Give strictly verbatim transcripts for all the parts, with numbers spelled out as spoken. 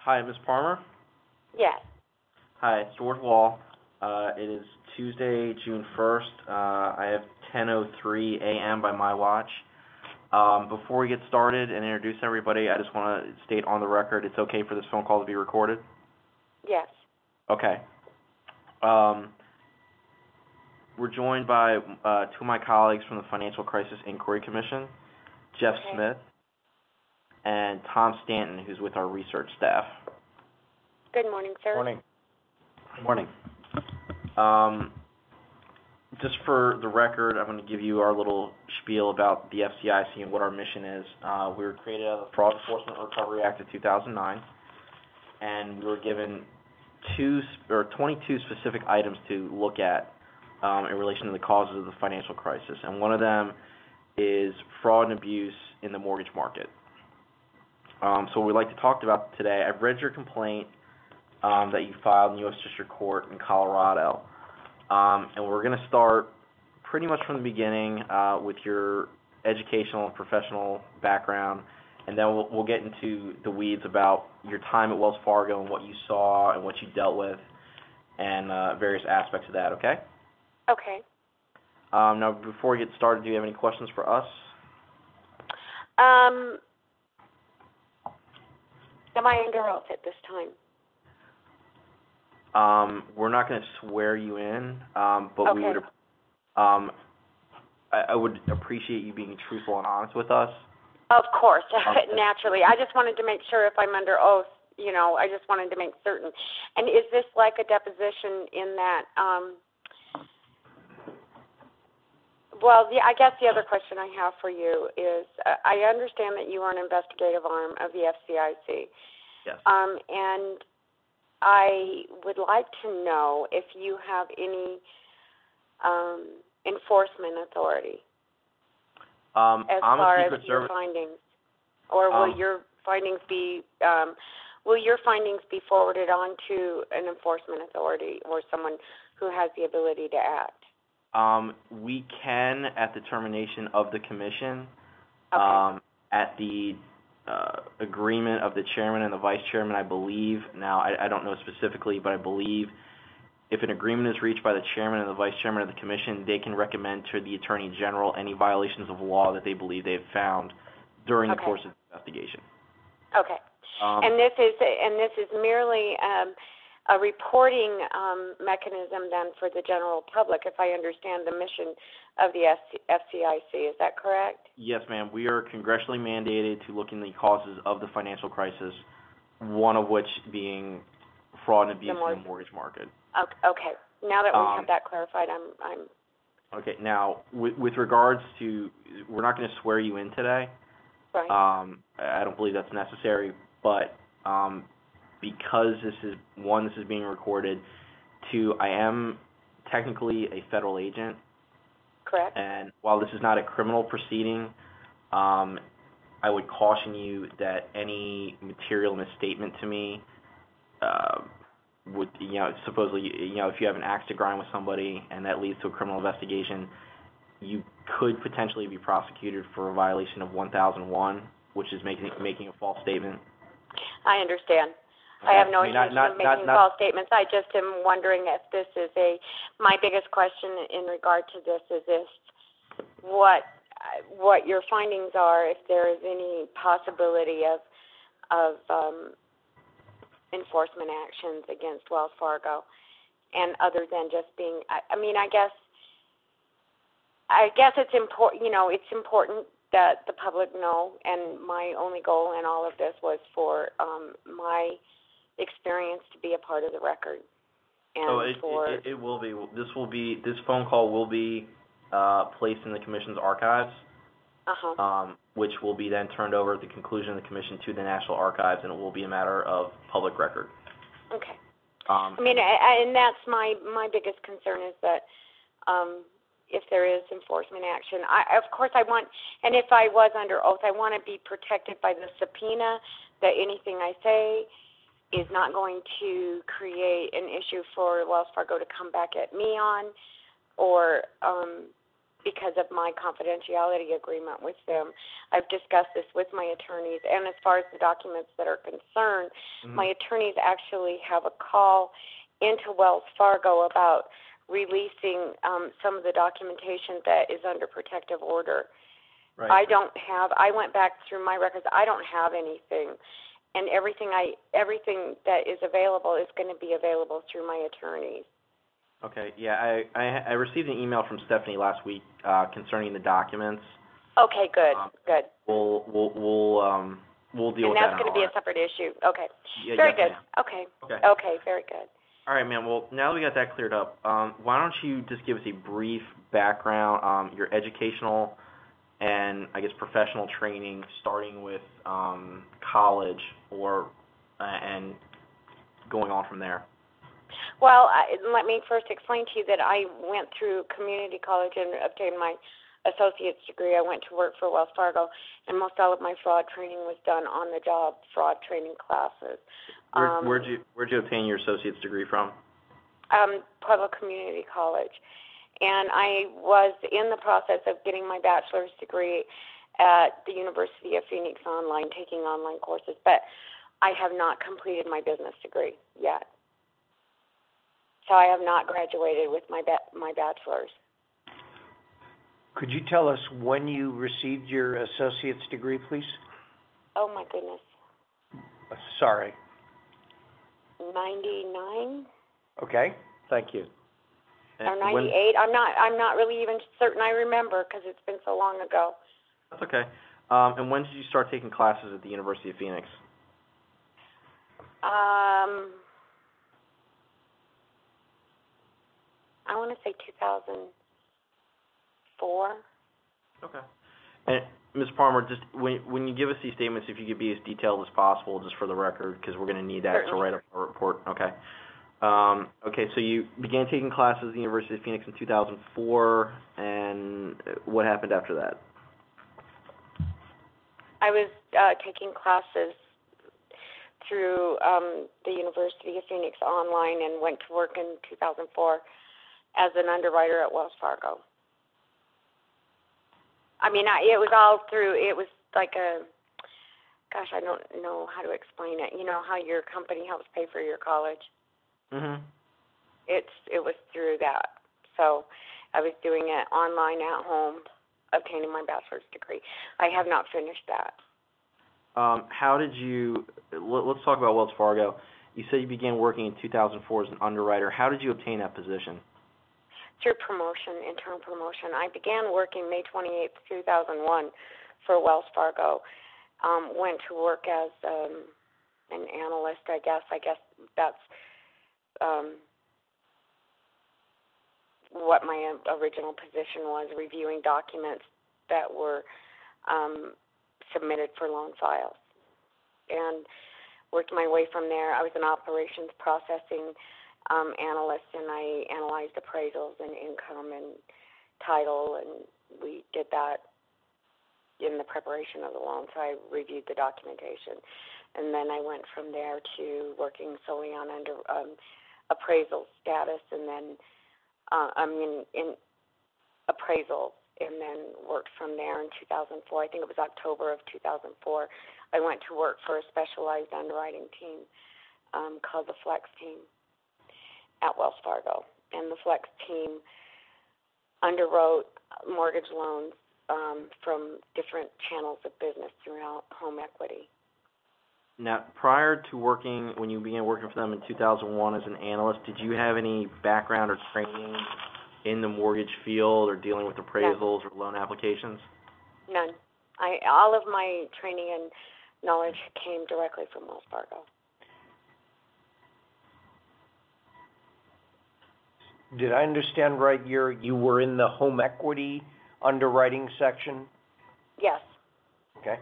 Hi, Miz Palmer. Yes. Hi, it's George Wall. Uh, it is Tuesday, June first. Uh, I have ten oh three a.m. by my watch. Um, before we get started and introduce everybody, I just want to state on the record it's okay for this phone call to be recorded? Yes. Okay. Um, we're joined by uh, two of my colleagues from the Financial Crisis Inquiry Commission, Jeff Okay. Smith and Tom Stanton, who's with our research staff. Good morning, sir. Morning. Morning. Um, just for the record, I'm going to give you our little spiel about the F C I C and what our mission is. Uh, we were created out of the Fraud Enforcement and Recovery Act of two thousand nine, and we were given two or twenty-two specific items to look at um, in relation to the causes of the financial crisis, and one of them is fraud and abuse in the mortgage market. Um, so what we'd like to talk about today, I've read your complaint um, that you filed in U S District Court in Colorado, um, and we're going to start pretty much from the beginning uh, with your educational and professional background, and then we'll, we'll get into the weeds about your time at Wells Fargo and what you saw and what you dealt with and uh, various aspects of that, okay? Okay. Um, now, before we get started, do you have any questions for us? Um, am I under oath at this time? Um, we're not going to swear you in, um, but Okay. we would, um, I, I would appreciate you being truthful and honest with us. Of course, Okay. naturally. I just wanted to make sure if I'm under oath, you know, I just wanted to make certain. And is this like a deposition in that, um, well, the, I guess the other question I have for you is, uh, I understand that you are an investigative arm of the F C I C. Yes. Um, and I would like to know if you have any um, enforcement authority Um, as I'm far a as Secret your Service. findings, or will Um, your findings be um, will your findings be forwarded on to an enforcement authority or someone who has the ability to act? Um, we can, at the termination of the commission, Okay. um, at the uh, agreement of the chairman and the vice chairman, I believe. Now, I, I don't know specifically, but I believe if an agreement is reached by the chairman and the vice chairman of the commission, they can recommend to the attorney general any violations of law that they believe they have found during Okay. the course of the investigation. Okay. Um, And this is and this is merely um, a reporting um, mechanism then for the general public, if I understand the mission of the F C I C. Is that correct? Yes, ma'am. We are congressionally mandated to look into the causes of the financial crisis, one of which being fraud and abuse in the mortgage market. Okay. Now that we Um, have that clarified, I'm I'm Okay. Now, with, with regards to, we're not going to swear you in today. right. Um, I don't believe that's necessary, but um, because this is, one, this is being recorded, two, I am technically a federal agent, Correct. and while this is not a criminal proceeding, um, I would caution you that any material misstatement to me uh, would, you know, supposedly, you know, if you have an axe to grind with somebody and that leads to a criminal investigation, you could potentially be prosecuted for a violation of one thousand one, which is making making a false statement. I understand. Okay. I have no I mean, not- intention not- of not- making not- false statements. I just am wondering if this is a, my biggest question in regard to this is this, what, what your findings are, if there is any possibility of, of um, enforcement actions against Wells Fargo, and other than just being, I, I mean, I guess, I guess it's important, you know, it's important that the public know, and my only goal in all of this was for um, my experience to be a part of the record. And oh, it, for it, it will be. This will be. This phone call will be uh, placed in the commission's archives, uh-huh. um, which will be then turned over at the conclusion of the commission to the National Archives, and it will be a matter of public record. Okay. Um, I mean, I, I, and that's my my biggest concern is that um, if there is enforcement action, I, of course I want, and if I was under oath, I want to be protected by the subpoena, that anything I say is not going to create an issue for Wells Fargo to come back at me on, or um, because of my confidentiality agreement with them. I've discussed this with my attorneys, and as far as the documents that are concerned, mm-hmm. my attorneys actually have a call into Wells Fargo about releasing um, some of the documentation that is under protective order. Right. I don't have, I went back through my records, I don't have anything, and everything I, everything that is available is going to be available through my attorneys. Okay, yeah, I, I, I received an email from Stephanie last week uh, concerning the documents. Okay, good, um, good. We'll we'll we'll um we'll deal and with that. And that's going to be right. a separate issue. Okay. Yeah, very yes, good. ma'am. Okay. Okay. Okay, very good. All right, ma'am. Well, now that we got that cleared up, um, why don't you just give us a brief background, um, your educational and I guess professional training, starting with um, college or uh, and going on from there. Well, I, let me first explain to you that I went through community college and obtained my associate's degree. I went to work for Wells Fargo, and most all of my fraud training was done on-the-job fraud training classes. Where, Um, where'd you Where'd you obtain your associate's degree from? Um, Pueblo Community College, and I was in the process of getting my bachelor's degree at the University of Phoenix online, taking online courses, but I have not completed my business degree yet. So I have not graduated with my ba- my bachelor's. Could you tell us when you received your associate's degree, please? Oh, my goodness. Uh, Sorry. ninety-nine? Okay, thank you. Or ninety-eight? I'm not I'm not really even certain I remember because it's been so long ago. That's okay. Um, and when did you start taking classes at the University of Phoenix? Um, I want to say two thousand four. Okay. And Miz Palmer, just when when you give us these statements, if you could be as detailed as possible, just for the record, because we're going to need that Certainly. to write up a report. Okay. Um, okay. So you began taking classes at the University of Phoenix in two thousand four, and what happened after that? I was uh, taking classes through um, the University of Phoenix online and went to work in two thousand four as an underwriter at Wells Fargo. I mean, I, it was all through, it was like a, gosh, I don't know how to explain it. You know how your company helps pay for your college? Mm-hmm. It's, it was through that. So I was doing it online at home, obtaining my bachelor's degree. I have not finished that. Um, how did you, let, let's talk about Wells Fargo. You said you began working in two thousand four as an underwriter. How did you obtain that position? Through promotion, internal promotion. I began working May twenty-eighth, two thousand one for Wells Fargo. Um, went to work as um, an analyst, I guess. I guess that's um, what my original position was, reviewing documents that were um, submitted for loan files. And worked my way from there. I was an operations processing Um, analyst, and I analyzed appraisals and income and title, and we did that in the preparation of the loan, so I reviewed the documentation. And then I went from there to working solely on under um, appraisal status, and then, uh, I mean, in appraisal, and then worked from there in two thousand four. I think it was October of two thousand four. I went to work for a specialized underwriting team um, called the Flex Team at Wells Fargo, and the Flex team underwrote mortgage loans um, from different channels of business throughout home equity. Now, prior to working, when you began working for them in two thousand one as an analyst, did you have any background or training in the mortgage field or dealing with appraisals None. or loan applications? None. I all of my training and knowledge came directly from Wells Fargo. Did I understand right? You're, you were in the home equity underwriting section? Yes. Okay.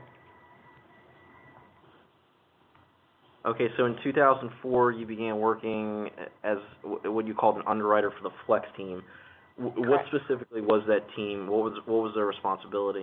Okay, so in two thousand four, you began working as what you called an underwriter for the Flex team. What Correct. specifically was that team? What was what was their responsibility?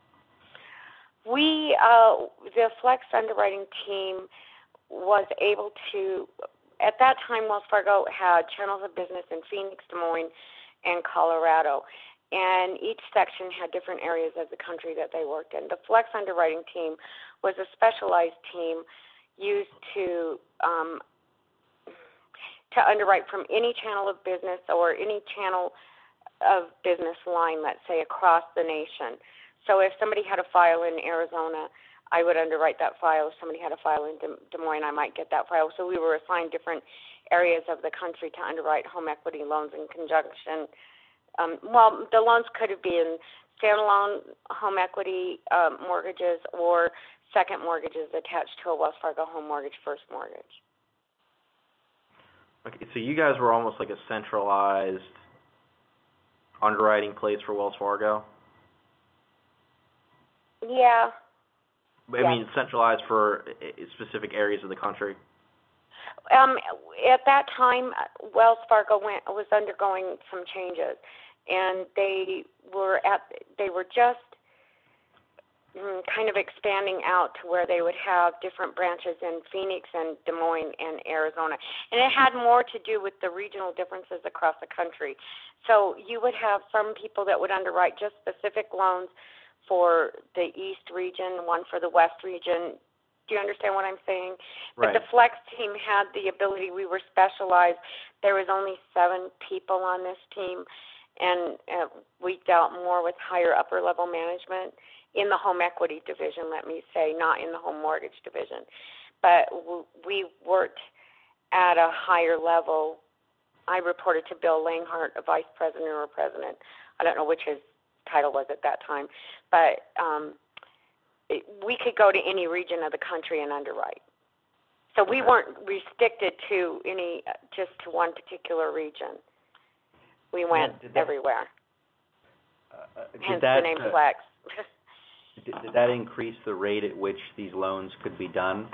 We, uh, the Flex underwriting team was able to, at that time, Wells Fargo had channels of business in Phoenix, Des Moines, and Colorado. and each section had different areas of the country that they worked in. The Flex underwriting team was a specialized team used to um, to underwrite from any channel of business or any channel of business line, let's say, across the nation. So if somebody had a file in Arizona, I would underwrite that file. If somebody had a file in Des Moines, I might get that file. So we were assigned different areas of the country to underwrite home equity loans in conjunction. Um, well, the loans could be in standalone home equity um, mortgages or second mortgages attached to a Wells Fargo home mortgage first mortgage. Okay, so you guys were almost like a centralized underwriting place for Wells Fargo? Yeah. I yeah. mean, centralized for specific areas of the country? Um, at that time, Wells Fargo went, was undergoing some changes, and they were at they were just mm, kind of expanding out to where they would have different branches in Phoenix and Des Moines and Arizona, and it had more to do with the regional differences across the country. So you would have some people that would underwrite just specific loans for the East region, one for the West region. Do you understand what I'm saying? Right. But the Flex team had the ability. We were specialized. There was only seven people on this team, and uh, we dealt more with higher upper-level management in the home equity division, let me say, not in the home mortgage division. But w- we worked at a higher level. I reported to Bill Langhart, a vice president or president. I don't know which his title was at that time. But um, it, we could go to any region of the country and underwrite. So we Okay. weren't restricted to any, just to one particular region. We went Did that, everywhere. uh, did Hence that, the name uh, Flex. did, did that increase the rate at which these loans could be done?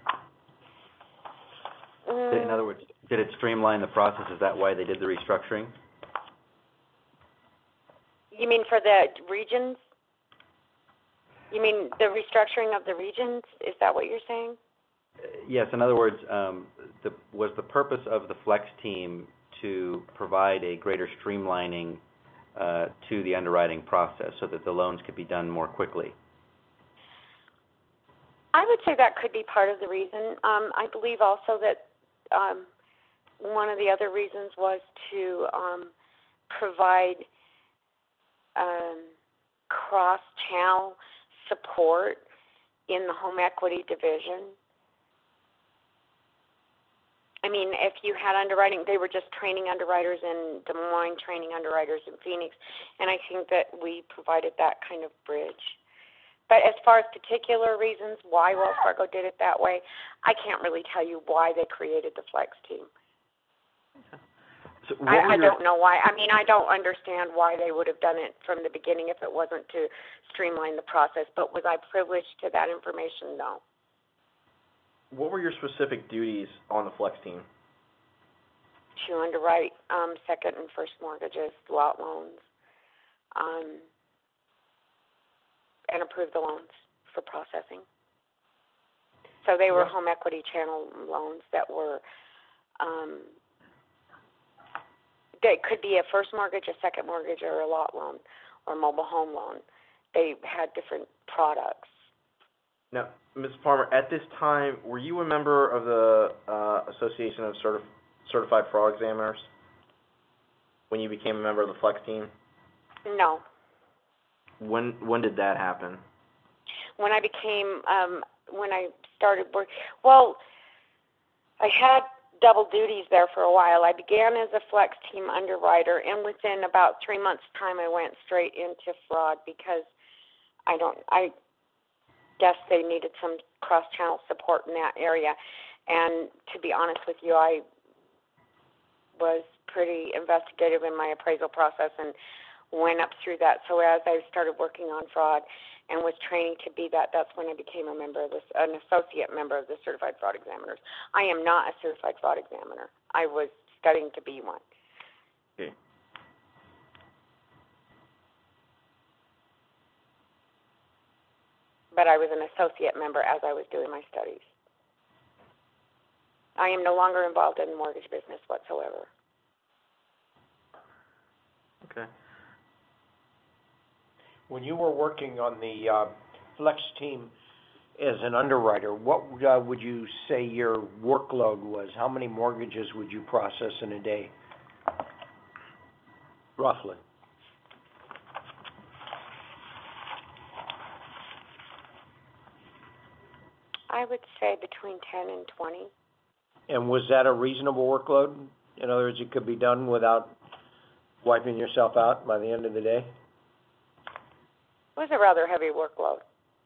mm. In other words, did it streamline the process? Is that why they did the restructuring? You mean for the regions? You mean the restructuring of the regions? Is that what you're saying? Uh, yes. In other words, um, the, was the purpose of the Flex team to provide a greater streamlining uh, to the underwriting process so that the loans could be done more quickly? I would say that could be part of the reason. Um, I believe also that um, one of the other reasons was to um, provide um, cross-channel support in the home equity division. I mean, if you had underwriting, they were just training underwriters in Des Moines, training underwriters in Phoenix, and I think that we provided that kind of bridge. But as far as particular reasons why Wells Fargo did it that way, I can't really tell you why they created the Flex team. So what I, were I your, don't know why. I mean, I don't understand why they would have done it from the beginning if it wasn't to streamline the process. But was I privileged to that information? No. what were your specific duties on the Flex team? To underwrite um, second and first mortgages, lot loans, um, and approve the loans for processing. So they were Yeah. home equity channel loans that were, um, they could be a first mortgage, a second mortgage, or a lot loan, or mobile home loan. They had different products. Now, Miz Palmer, at this time, were you a member of the uh, Association of Certif- Certified Fraud Examiners when you became a member of the Flex team? No. When when did that happen? When I became, um, when I started work, well, I had double duties there for a while. I began as a Flex team underwriter, and within about three months' time, I went straight into fraud because I don't, I guess they needed some cross-channel support in that area. And to be honest with you, I was pretty investigative in my appraisal process and went up through that. So as I started working on fraud and was training to be that, that's when I became a member of this, an associate member of the Certified Fraud Examiners. I am not a Certified Fraud Examiner. I was studying to be one. Okay. But I was an associate member as I was doing my studies. I am no longer involved in the mortgage business whatsoever. Okay. When you were working on the uh, Flex team as an underwriter, what uh, would you say your workload was? How many mortgages would you process in a day, roughly? I would say between ten and twenty. And was that a reasonable workload? In other words, it could be done without wiping yourself out by the end of the day? It was a rather heavy workload.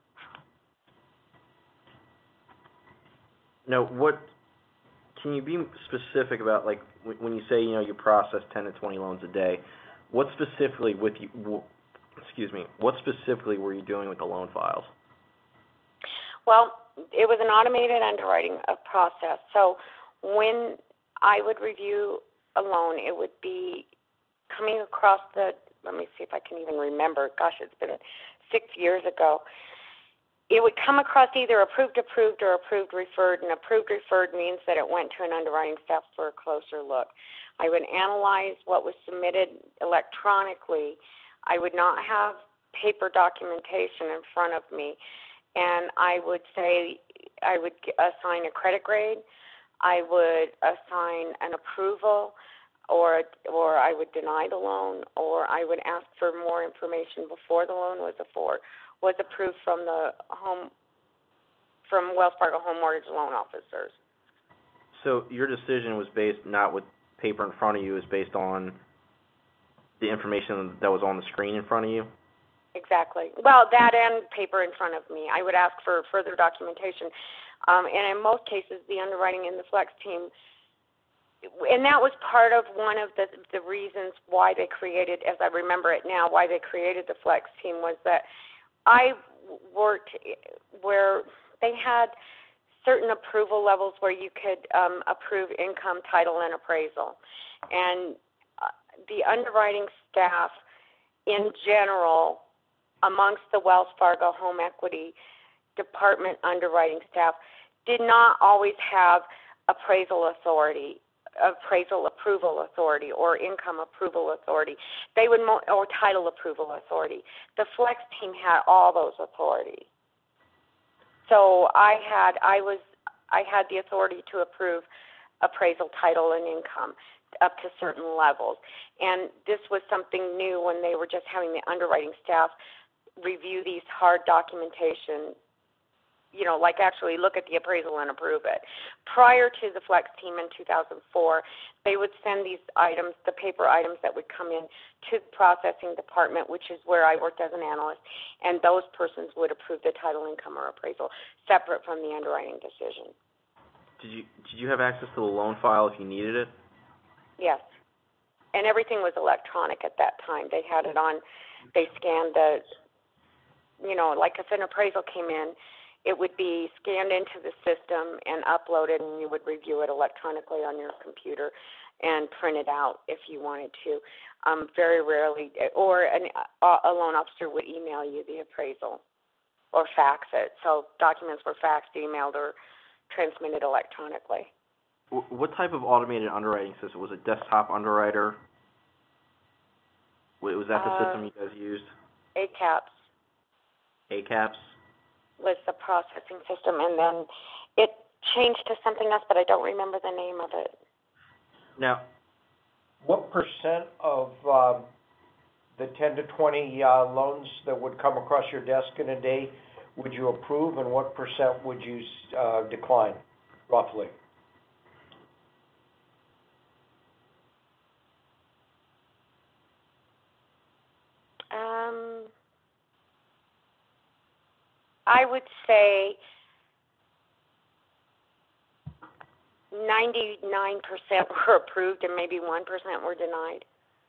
Now, what can you be specific about? Like w- when you say you know you process ten to twenty loans a day, what specifically with you? W- excuse me. What specifically were you doing with the loan files? Well, it was an automated underwriting uh, process. So when I would review a loan, it would be coming across the, let me see if I can even remember. Gosh, it's been six years ago. It would come across either approved, approved, or approved, referred. And approved, referred means that it went to an underwriting staff for a closer look. I would analyze what was submitted electronically. I would not have paper documentation in front of me. And I would say I would assign a credit grade, I would assign an approval, or or I would deny the loan, or I would ask for more information before the loan was afford, was approved from the home from Wells Fargo Home Mortgage Loan Officers. So your decision was based not with paper in front of you, it was based on the information that was on the screen in front of you? Exactly. Well, that and paper in front of me. I would ask for further documentation. Um, and in most cases, the underwriting in the Flex team, and that was part of one of the, the reasons why they created, as I remember it now, why they created the Flex team was that I worked where they had certain approval levels where you could um, approve income, title, and appraisal. And uh, the underwriting staff in general, amongst the Wells Fargo Home Equity Department underwriting staff, did not always have appraisal authority, appraisal approval authority, or income approval authority. They would mo- or title approval authority. The Flex team had all those authorities. So I had I was I had the authority to approve appraisal, title, and income up to certain levels. And this was something new when they were just having the underwriting staff review these hard documentation, you know, like actually look at the appraisal and approve it. Prior to the Flex team in two thousand four, they would send these items, the paper items that would come in to the processing department, which is where I worked as an analyst, and those persons would approve the title, income, or appraisal separate from the underwriting decision. Did you did you have access to the loan file if you needed it? Yes. And everything was electronic at that time. They had it on, they scanned the, you know, like if an appraisal came in, it would be scanned into the system and uploaded, and you would review it electronically on your computer and print it out if you wanted to. Um, very rarely, or an, a loan officer would email you the appraisal or fax it. So documents were faxed, emailed, or transmitted electronically. What type of automated underwriting system? Was it desktop underwriter? Was that the uh, system you guys used? A CAPS. A CAPS? Was the processing system, and then it changed to something else, but I don't remember the name of it. Now, what percent of uh, the ten to twenty uh, loans that would come across your desk in a day would you approve, and what percent would you uh, decline, roughly? Um, I would say ninety-nine percent were approved and maybe one percent were denied.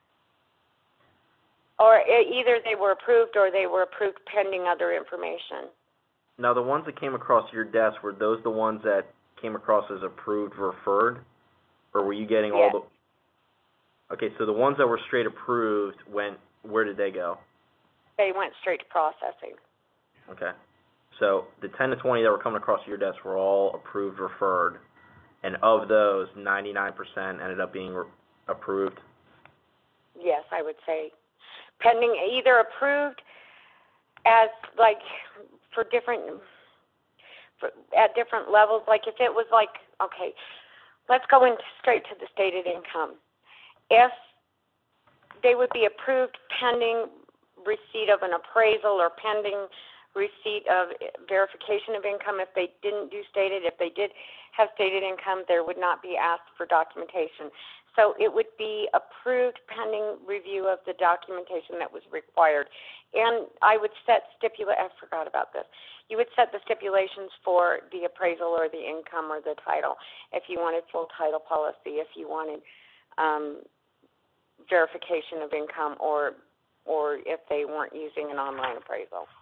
Or either they were approved or they were approved pending other information. Now, the ones that came across your desk, were those the ones that came across as approved, referred? Or were you getting Yes. all the... Okay, so the ones that were straight approved, went, where did they go? They went straight to processing. Okay. So the ten to twenty that were coming across your desk were all approved, referred, and of those, ninety-nine percent ended up being re- approved? Yes, I would say. Pending, either approved, as like for different for, at different levels. Like if it was like, okay, let's go into straight to the stated income. If they would be approved pending receipt of an appraisal or pending receipt of verification of income. If they didn't do stated, if they did have stated income, there would not be asked for documentation. So it would be approved pending review of the documentation that was required. And I would set stipulate, I forgot about this. You would set the stipulations for the appraisal or the income or the title. If you wanted full title policy, if you wanted um, verification of income, or or if they weren't using an online appraisal.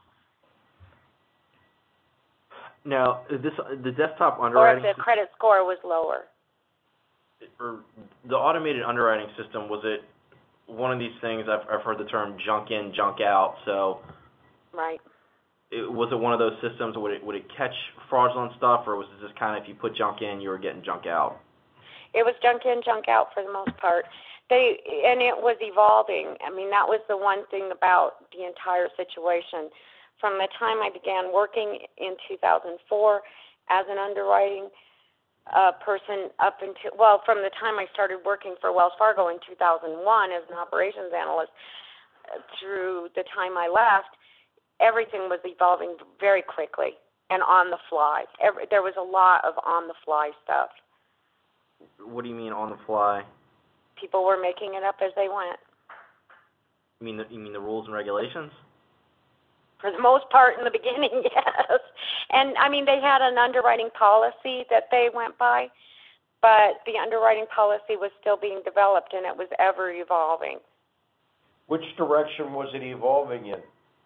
Now, is this the desktop Or underwriting if the credit score was lower. or the automated underwriting system, was it one of these things, I've, I've heard the term junk in, junk out, so Right. it, was it one of those systems, would it, would it catch fraudulent stuff, or was it just kind of if you put junk in, you were getting junk out? It was junk in, junk out for the most part. They and it was evolving. I mean, that was the one thing about the entire situation. From the time I began working in two thousand four as an underwriting uh, person up until, well, from the time I started working for Wells Fargo in two thousand one as an operations analyst uh, through the time I left, everything was evolving very quickly and on the fly. Every, there was a lot of on-the-fly stuff. What do you mean on the fly? People were making it up as they went. You mean the, you mean the rules and regulations? For the most part in the beginning, yes. And, I mean, they had an underwriting policy that they went by, but the underwriting policy was still being developed, and it was ever evolving. Which direction was it evolving in?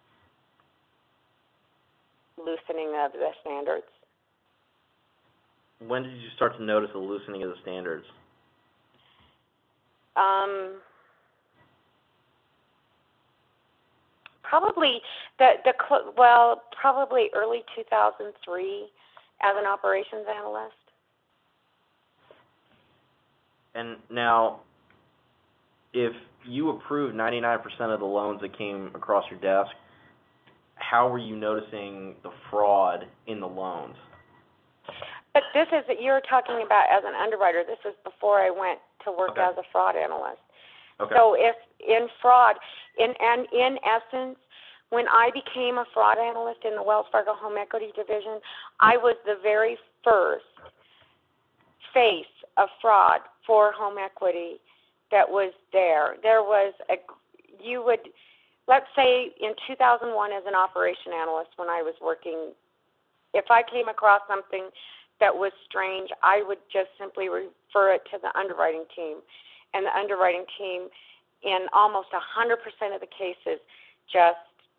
Loosening of the standards. When did you start to notice the loosening of the standards? Um, probably the the cl- well, probably early two thousand three as an operations analyst. And now, if you approved ninety-nine percent of the loans that came across your desk, how were you noticing the fraud in the loans? But this is, you're talking about as an underwriter. This is before I went to work Okay. as a fraud analyst. Okay. So if in fraud, in and in essence, when I became a fraud analyst in the Wells Fargo Home Equity Division, I was the very first face of fraud for home equity that was there. There was a, you would, let's say in two thousand one as an operation analyst when I was working, if I came across something that was strange, I would just simply refer it to the underwriting team. And the underwriting team, in almost one hundred percent of the cases, just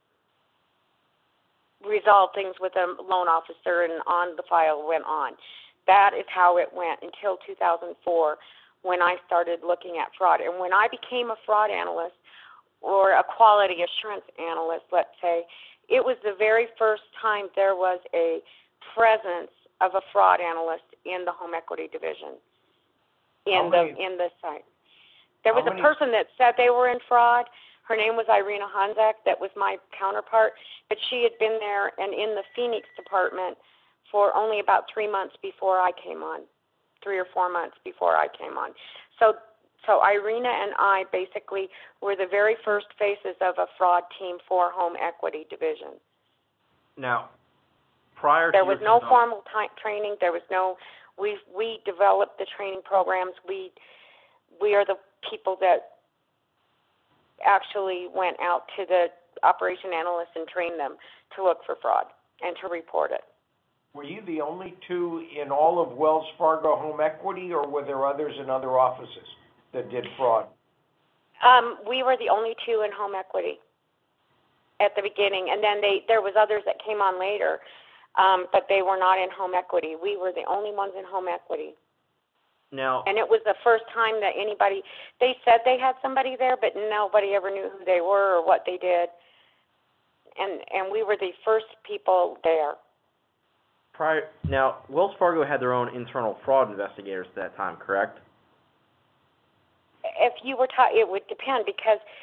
resolved things with a loan officer and on the file went on. That is how it went until two thousand four when I started looking at fraud. And when I became a fraud analyst or a quality assurance analyst, let's say, it was the very first time there was a presence of a fraud analyst in the home equity division in How the many- in the site. There was how a many- person that said they were in fraud. Her name was Irina Hanzak. That was my counterpart, but she had been there and in the Phoenix department for only about three months before I came on, three or four months before I came on. So, so Irina and I basically were the very first faces of a fraud team for home equity division. Now, prior There to was your no conduct- formal t- training. There was no. We we developed the training programs. We we are the people that actually went out to the operation analysts and trained them to look for fraud and to report it. Were you the only two in all of Wells Fargo Home Equity, or were there others in other offices that did fraud? Um, we were the only two in home equity at the beginning, and then they there was others that came on later, um, but they were not in home equity. We were the only ones in home equity. Now, And it was the first time that anybody, they said they had somebody there, but nobody ever knew who they were or what they did. And and we were the first people there. prior, now, Wells Fargo had their own internal fraud investigators at that time, correct? If you were taught, it would depend because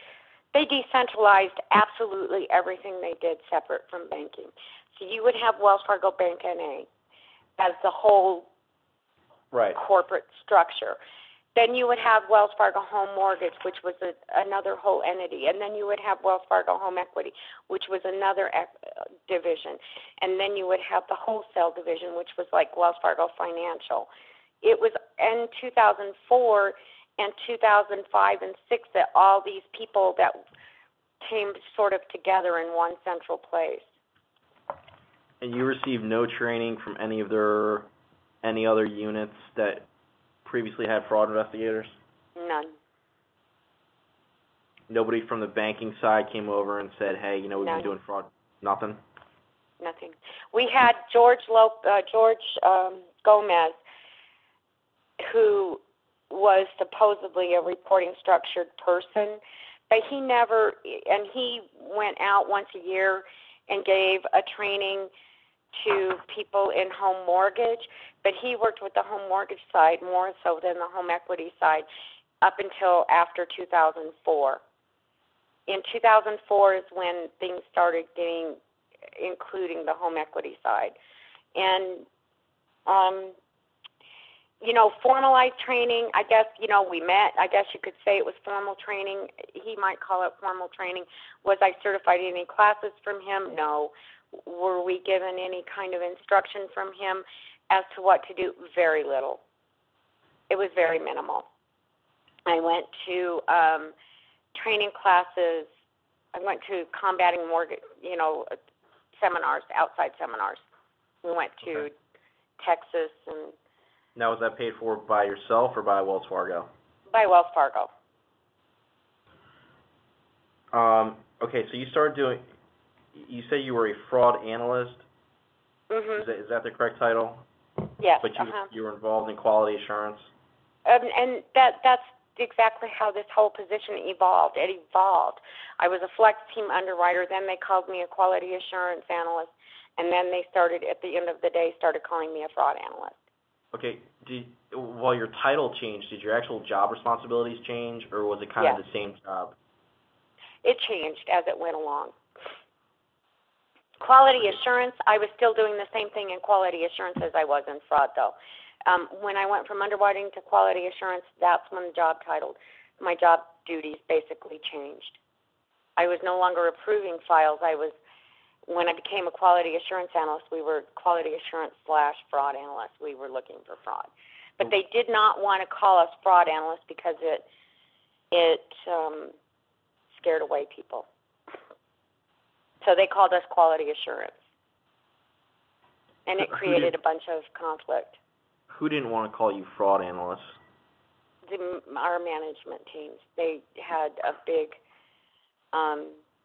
they decentralized absolutely everything they did separate from banking. So you would have Wells Fargo Bank N A as the whole Right. corporate structure. Then you would have Wells Fargo Home Mortgage, which was a, another whole entity. And then you would have Wells Fargo Home Equity, which was another ec- division. And then you would have the wholesale division, which was like Wells Fargo Financial. It was in two thousand four and two thousand five and six that all these people that came sort of together in one central place. And you received no training from any of their, any other units that previously had fraud investigators? None. Nobody from the banking side came over and said, hey, you know, we've None. been doing fraud? Nothing? Nothing. We had George Lop- uh, George um, Gomez, who was supposedly a reporting structured person, but he never, and he went out once a year and gave a training to people in home mortgage, but he worked with the home mortgage side more so than the home equity side up until after two thousand four. In two thousand four is when things started getting, including the home equity side. And, um, you know, formalized training, I guess, you know, we met. I guess you could say it was formal training. He might call it formal training. Was I certified in any classes from him? No. Were we given any kind of instruction from him as to what to do? Very little. It was very minimal. I went to um, training classes. I went to combating mortgage, you know, seminars, outside seminars. We went to Okay. Texas and Now, was that paid for by yourself or by Wells Fargo? by Wells Fargo. Um, okay, so you started doing, you said you were a fraud analyst. Mhm. Is that, is that the correct title? Yes. But you, uh-huh. you were involved in quality assurance? Um, and that that's exactly how this whole position evolved. It evolved. I was a flex team underwriter. Then they called me a quality assurance analyst, and then they started at the end of the day started calling me a fraud analyst. Okay, did, while your title changed, did your actual job responsibilities change, or was it kind Yes. of the same job? It changed as it went along. Quality assurance, I was still doing the same thing in quality assurance as I was in fraud, though. Um, when I went from underwriting to quality assurance, that's when the job title, my job duties basically changed. I was no longer approving files. I was, when I became a quality assurance analyst, we were quality assurance slash fraud analyst. We were looking for fraud. But they did not want to call us fraud analysts because it, it um, scared away people. So they called us quality assurance. And it Who created did- a bunch of conflict. Who didn't want to call you fraud analysts? The, our management teams, they had a big um,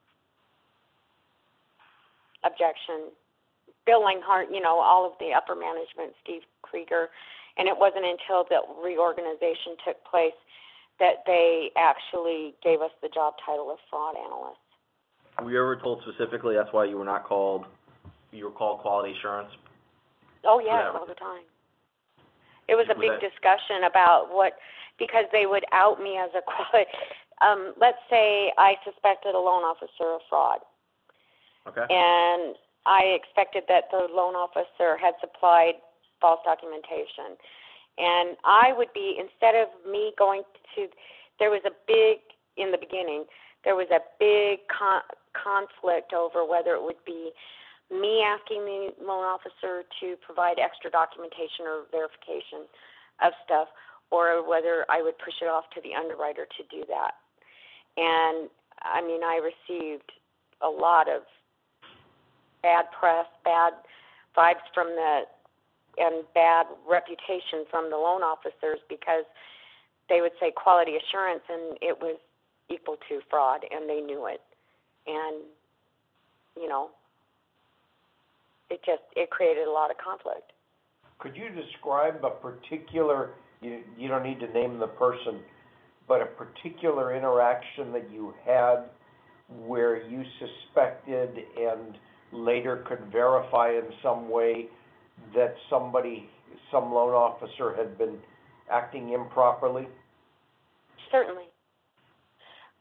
objection. Bill Langhart, you know, all of the upper management, Steve Krieger, and it wasn't until the reorganization took place that they actually gave us the job title of fraud analyst. Were you ever told specifically that's why you were not called, you were called quality assurance? Oh, yes, Whatever. all the time. It was a Was big that- discussion about what, because they would out me as a quality, um, let's say I suspected a loan officer of fraud. Okay. And I expected that the loan officer had supplied false documentation. And I would be, instead of me going to, there was a big, in the beginning, there was a big con- conflict over whether it would be me asking the loan officer to provide extra documentation or verification of stuff, or whether I would push it off to the underwriter to do that. And, I mean, I received a lot of bad press, bad vibes from the, and bad reputation from the loan officers because they would say quality assurance and it was equal to fraud, and they knew it. And, you know, it just, it created a lot of conflict. Could you describe a particular, you, you don't need to name the person, but a particular interaction that you had where you suspected and later could verify in some way that somebody, some loan officer had been acting improperly? Certainly.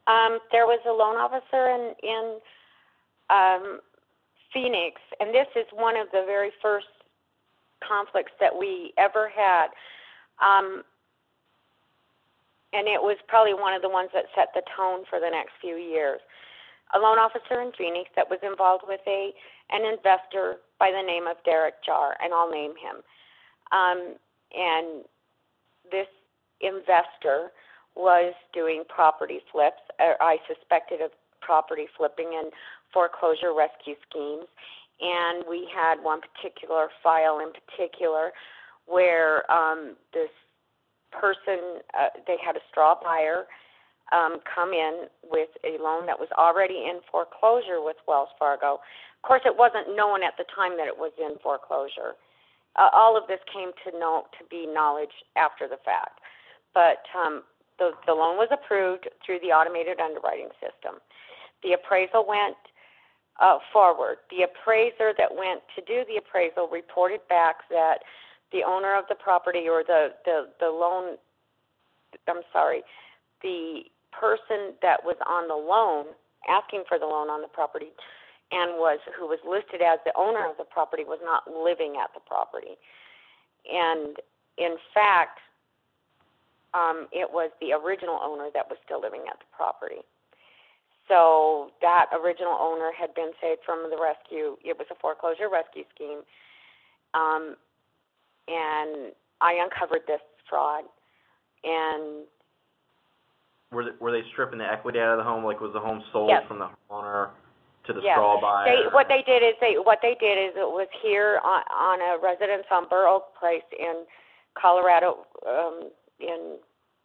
Um, there was a loan officer in, in um, Phoenix, and this is one of the very first conflicts that we ever had. Um, and it was probably one of the ones that set the tone for the next few years. A loan officer in Phoenix that was involved with a an investor by the name of Derek Jar, and I'll name him. Um, and this investor was doing property flips, or I suspected of property flipping and foreclosure rescue schemes. And we had one particular file in particular where um, this person, uh, they had a straw buyer um, come in with a loan that was already in foreclosure with Wells Fargo. Of course, it wasn't known at the time that it was in foreclosure. Uh, all of this came to know to be knowledge after the fact. But um, the, the loan was approved through the automated underwriting system. The appraisal went uh, forward. The appraiser that went to do the appraisal reported back that the owner of the property, or the, the, the loan, I'm sorry, the person that was on the loan, asking for the loan on the property, and was who was listed as the owner of the property, was not living at the property. And in fact, um, it was the original owner that was still living at the property. So that original owner had been saved from the rescue. It was a foreclosure rescue scheme. Um, and I uncovered this fraud. And Were they, were they stripping the equity out of the home? Like, was the home sold yes. from the homeowner to the yes. straw buyer? They, what they did is they what they did is it was here on, on a residence on Burr Oak Place in Colorado, um, in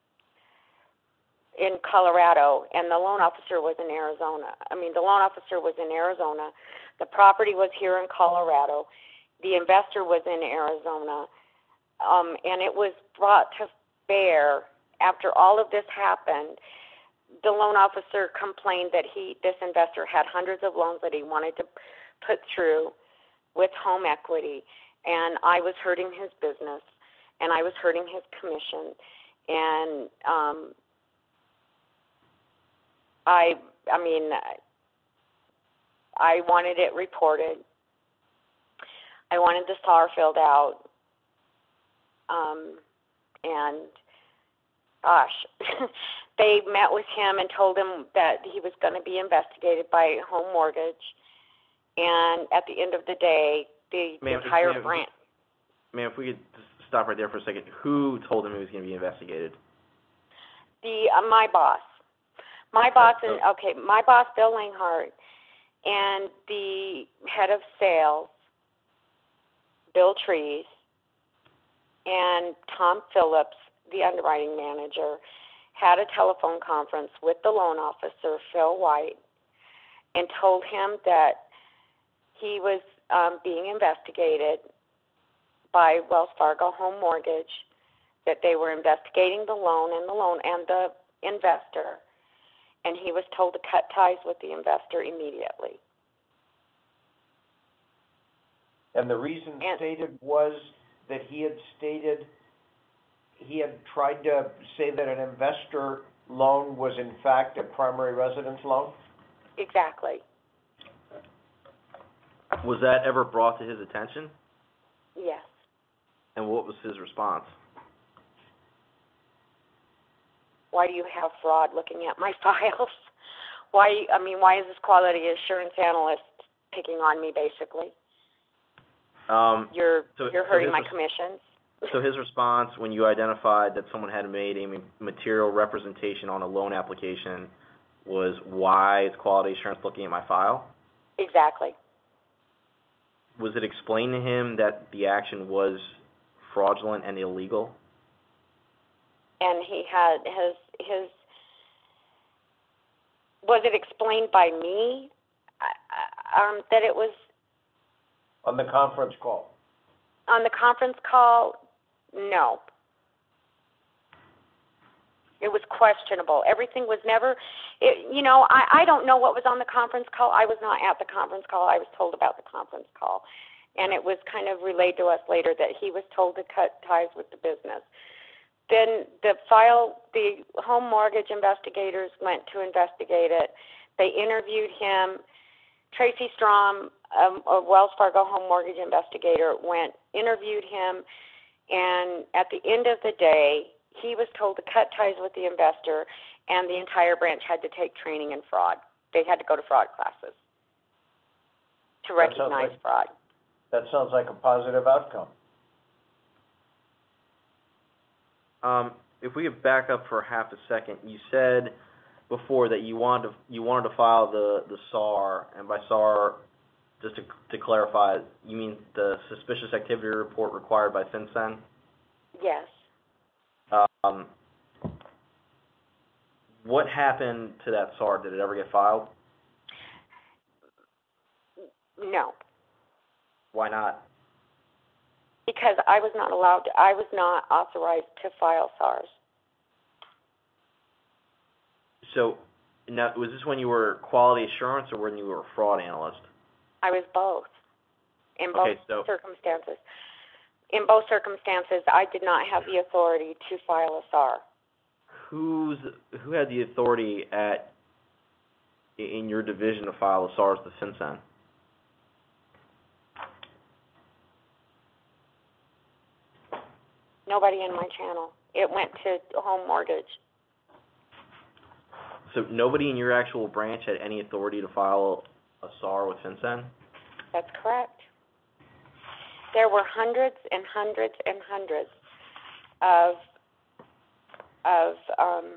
in Colorado, and the loan officer was in Arizona. I mean, the loan officer was in Arizona. The property was here in Colorado. The investor was in Arizona, um, and it was brought to bear after all of this happened. The loan officer complained that he, this investor, had hundreds of loans that he wanted to put through with home equity, and I was hurting his business, and I was hurting his commission, and um, I, I mean, I wanted it reported. I wanted the S A R filled out, um, and gosh, they met with him and told him that he was going to be investigated by Home Mortgage, and at the end of the day, the, the ma'am, entire ma'am, branch. Ma'am, if we could just stop right there for a second. Who told him he was going to be investigated? The uh, my boss, my boss, and okay, my boss, Bill Langhart, and the head of sales, Bill Trees, and Tom Phillips, the underwriting manager, had a telephone conference with the loan officer, Phil White, and told him that he was um, being investigated by Wells Fargo Home Mortgage, that they were investigating the loan and the loan and the investor, and he was told to cut ties with the investor immediately. And the reason And, stated was that he had stated, he had tried to say that an investor loan was in fact a primary residence loan? exactly. Was that ever brought to his attention? Yes. And what was his response? Why do you have fraud looking at my files? Why, I mean, why is this quality assurance analyst picking on me, basically? Um, You're so, you're so hurting his my res- commissions. So his response when you identified that someone had made a material representation on a loan application was, why is quality assurance looking at my file? Exactly. Was it explained to him that the action was fraudulent and illegal? And he had his his. Was it explained by me uh, um, that it was On the conference call? on the conference call? No. It was questionable. Everything was never, it, you know, I, I don't know what was on the conference call. I was not at the conference call. I was told about the conference call. And it was kind of relayed to us later that he was told to cut ties with the business. then the file, the home mortgage investigators went to investigate it. They interviewed him. Tracy Strom, um, a Wells Fargo home mortgage investigator, went, interviewed him, and at the end of the day, he was told to cut ties with the investor, and the entire branch had to take training in fraud. They had to go to fraud classes to That sounds recognize like- fraud. That sounds like a positive outcome. Um, if we could back up for half a second, you said before that you wanted to, you wanted to file the, the S A R, and by S A R, just to, to clarify, you mean the suspicious activity report required by FinCEN? Yes. Um, what happened to that S A R? Did it ever get filed? No, Why not? because I was not allowed to, I was not authorized to file S A Rs. So, now, was this when you were quality assurance or when you were a fraud analyst? I was both, in both Okay, so- circumstances. In both circumstances, I did not have the authority to file a S A R. Who's, who had the authority at, in your division to file a S A R as the FinCEN? Nobody in my channel. It went to home mortgage. So nobody in your actual branch had any authority to file a S A R with FinCEN? That's correct. There were hundreds and hundreds and hundreds of of um,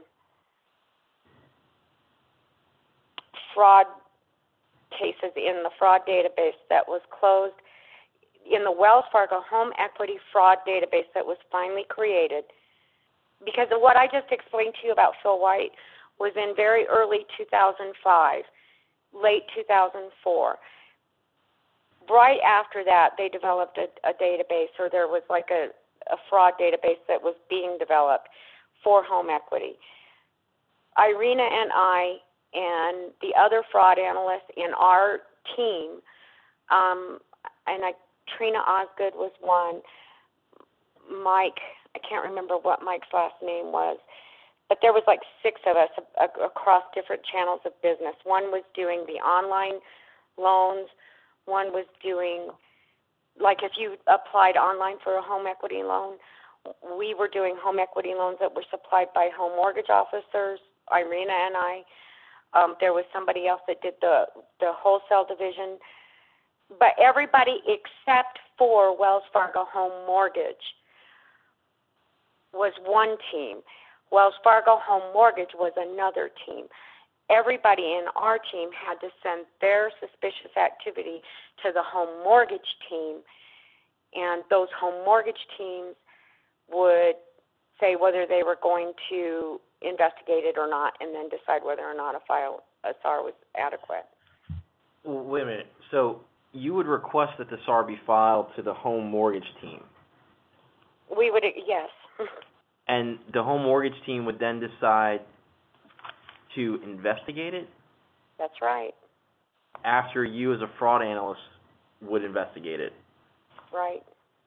fraud cases in the fraud database that was closed, in the Wells Fargo home equity fraud database that was finally created. Because of what I just explained to you about Phil White was in very early two thousand five, late two thousand four. Right after that, they developed a, a database, or there was like a, a fraud database that was being developed for home equity. Irina and I and the other fraud analysts in our team, um, and I, Trina Osgood was one, Mike, I can't remember what Mike's last name was, but there was like six of us a, a, across different channels of business. One was doing the online loans. One was doing, like if you applied online for a home equity loan, we were doing home equity loans that were supplied by home mortgage officers, Irina and I. Um, there was somebody else that did the, the wholesale division. But everybody except for Wells Fargo Home Mortgage was one team. Wells Fargo Home Mortgage was another team. Everybody in our team had to send their suspicious activity to the home mortgage team, and those home mortgage teams would say whether they were going to investigate it or not, and then decide whether or not a file a S A R was adequate. Well, wait a minute. So you would request that the S A R be filed to the home mortgage team, We would, yes. and the home mortgage team would then decide to investigate it That's right, after you as a fraud analyst would investigate it. right.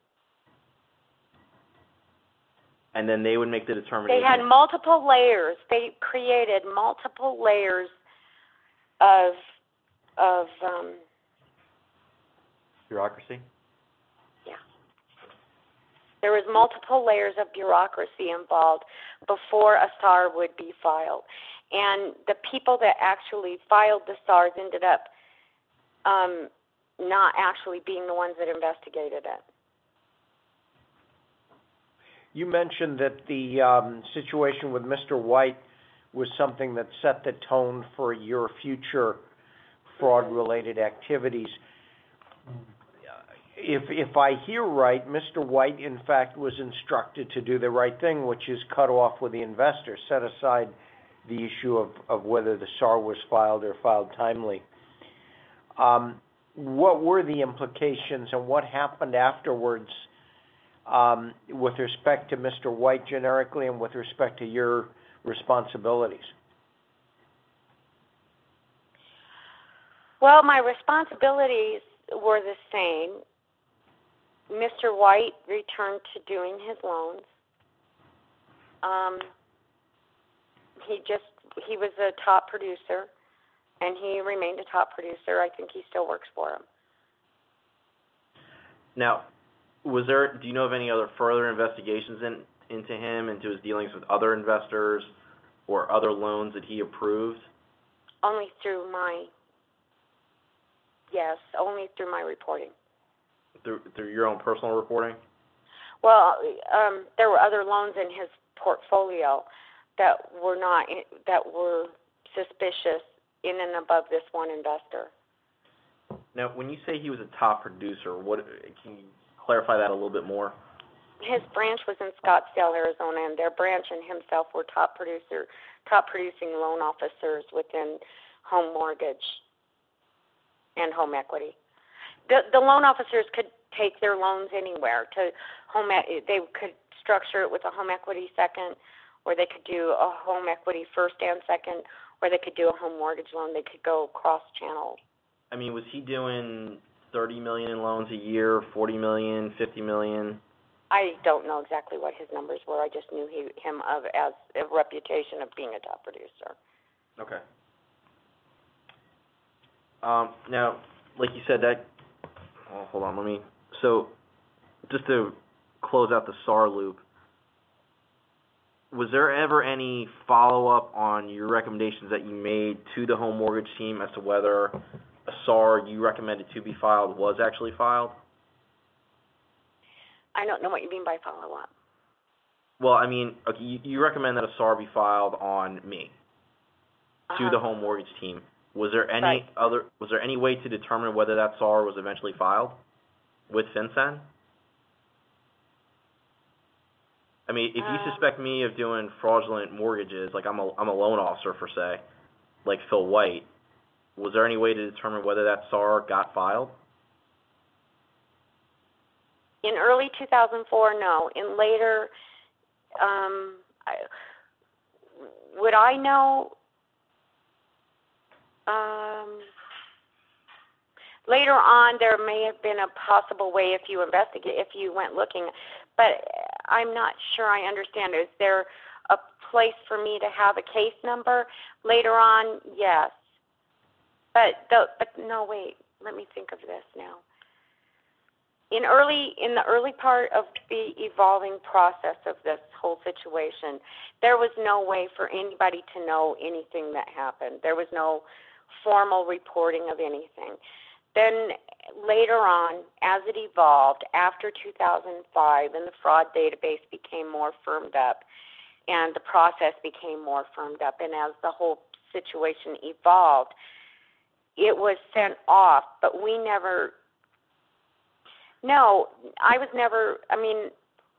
And then they would make the determination. They had multiple layers. They created multiple layers of of um, Bureaucracy? yeah. There was multiple layers of bureaucracy involved before a S A R would be filed, and the people that actually filed the S A Rs ended up um, not actually being the ones that investigated it. You mentioned that the um, situation with Mister White was something that set the tone for your future fraud-related activities. If if I hear right, Mister White, in fact, was instructed to do the right thing, which is cut off with the investor, set aside the issue of, of whether the S A R was filed or filed timely. Um, what were the implications and what happened afterwards um, with respect to Mister White generically and with respect to your responsibilities? Well, my responsibilities were the same. Mister White returned to doing his loans. Um, he just, he was a top producer, and he remained a top producer. I think he still works for him. Now, was there, do you know of any other further investigations in, into him, into his dealings with other investors or other loans that he approved? Only through my, yes, only through my reporting. Through, through your own personal reporting? Well, um, there were other loans in his portfolio that were not, that were suspicious in and above this one investor. Now, when you say he was a top producer, what, can you clarify that a little bit more? His branch was in Scottsdale, Arizona, and their branch and himself were top producer, top producing loan officers within home mortgage and home equity. The the loan officers could take their loans anywhere. To home, e- they could structure it with a home equity second, or they could do a home equity first and second, or they could do a home mortgage loan. They could go cross channel. I mean, was he doing thirty million in loans a year, forty million, fifty million? I don't know exactly what his numbers were. I just knew he, him of as a reputation of being a top producer. Okay. Um, now, like you said, that. Oh, hold on, let me. So, just to close out the S A R loop, was there ever any follow-up on your recommendations that you made to the home mortgage team as to whether a S A R you recommended to be filed was actually filed? I don't know what you mean by follow-up. Well, I mean, okay, you, you recommend that a S A R be filed on me Uh-huh. to the home mortgage team. Was there any Right. other? Was there any way to determine whether that S A R was eventually filed with FinCEN? I mean, if you Um, suspect me of doing fraudulent mortgages, like I'm a I'm a loan officer for say, like Phil White, was there any way to determine whether that S A R got filed? In early two thousand four, no. In later, um, I, would I know? Um, later on, there may have been a possible way if you investigate, if you went looking, but I'm not sure I understand. Is there a place for me to have a case number later on? Yes, but the, but no, wait. Let me think of this now. In early, in the early part of the evolving process of this whole situation, there was no way for anybody to know anything that happened. There was no formal reporting of anything. Then later on, as it evolved, after two thousand five, and the fraud database became more firmed up, and the process became more firmed up, and as the whole situation evolved, it was sent off, but we never... No, I was never, I mean,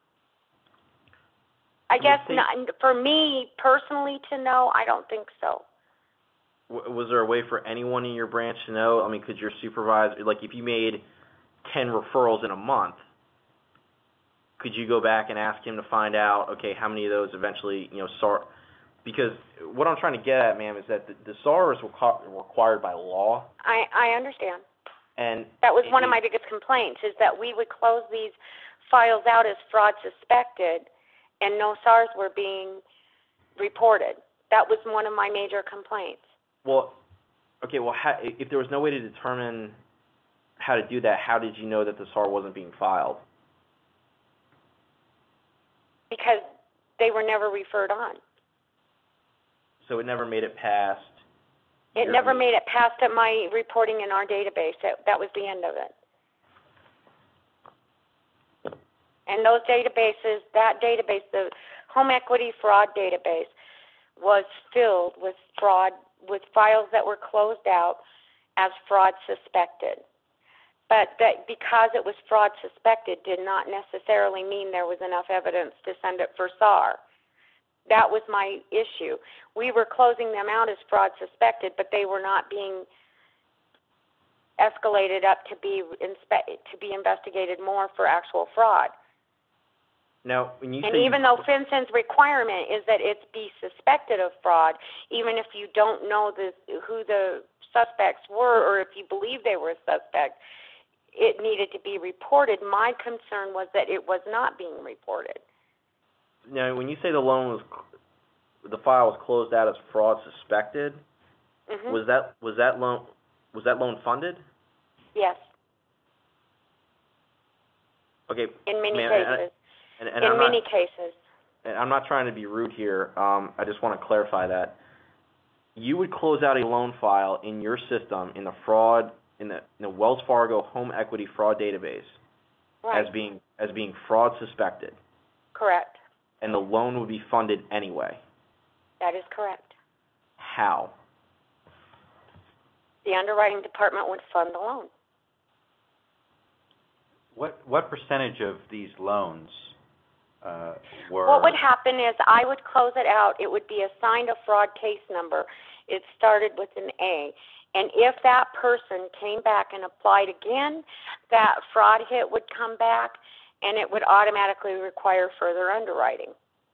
I guess not, for me personally to know, I don't think so. Was there a way for anyone in your branch to know? I mean, could your supervisor, like if you made ten referrals in a month, could you go back and ask him to find out, okay, how many of those eventually, you know, S A R, because what I'm trying to get at, ma'am, is that the, the S A R is required by law. I, I understand. And that was one it, of my biggest complaints, is that we would close these files out as fraud suspected, and no S A Rs were being reported. That was one of my major complaints. Well, okay, well, how, if there was no way to determine how to do that, how did you know that the S A R wasn't being filed? Because they were never referred on. So it never made it past... It never made it past my reporting in our database. That, that was the end of it. And those databases, that database, the home equity fraud database, was filled with fraud, with files that were closed out as fraud suspected. But that because it was fraud suspected did not necessarily mean there was enough evidence to send it for S A R. That was my issue. We were closing them out as fraud suspected, but they were not being escalated up to be inspe- to be investigated more for actual fraud. Now, when you and say even you... though FinCEN's requirement is that it be suspected of fraud, even if you don't know the, who the suspects were or if you believe they were a suspect, it needed to be reported. My concern was that it was not being reported. now, when you say the loan was, the file was closed out as fraud suspected, Mhm. was that was that loan was that loan funded? Yes. Okay. In many ma'am, cases. And, and in I'm many not, cases. and I'm not trying to be rude here. Um, I just want to clarify that you would close out a loan file in your system in the fraud in the, in the Wells Fargo home equity fraud database Right. as being as being fraud suspected, Correct. and the loan would be funded anyway. That is correct. How? The underwriting department would fund the loan. What what percentage of these loans uh, were? What would happen is I would close it out. It would be assigned a fraud case number. It started with an A. And if that person came back and applied again, that fraud hit would come back, and it would automatically require further underwriting.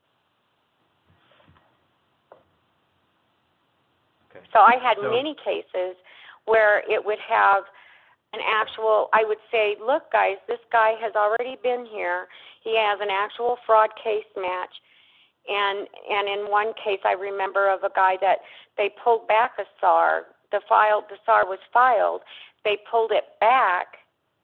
Okay. So I had So- many cases where it would have an actual, I would say, look, guys, this guy has already been here. He has an actual fraud case match. And and in one case, I remember of a guy that they pulled back a S A R. The file, the S A R was filed. They pulled it back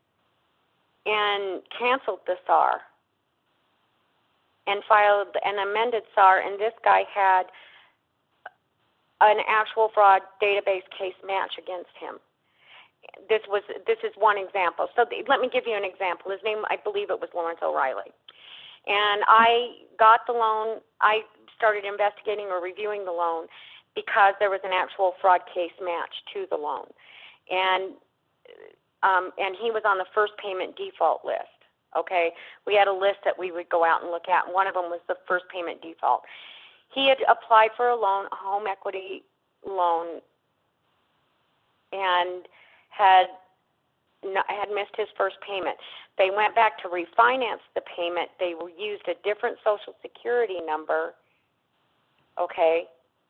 and canceled the S A R and filed an amended S A R. And this guy had an actual fraud database case match against him. This was this is one example. So the, let me give you an example. His name, I believe it was Lawrence O'Reilly. And I got the loan. I started investigating or reviewing the loan because there was an actual fraud case match to the loan. And um, and he was on the first payment default list. Okay? We had a list that we would go out and look at, and one of them was the first payment default. He had applied for a loan, a home equity loan, and had no, had missed his first payment. They went back to refinance the payment. They used a different Social Security number, okay,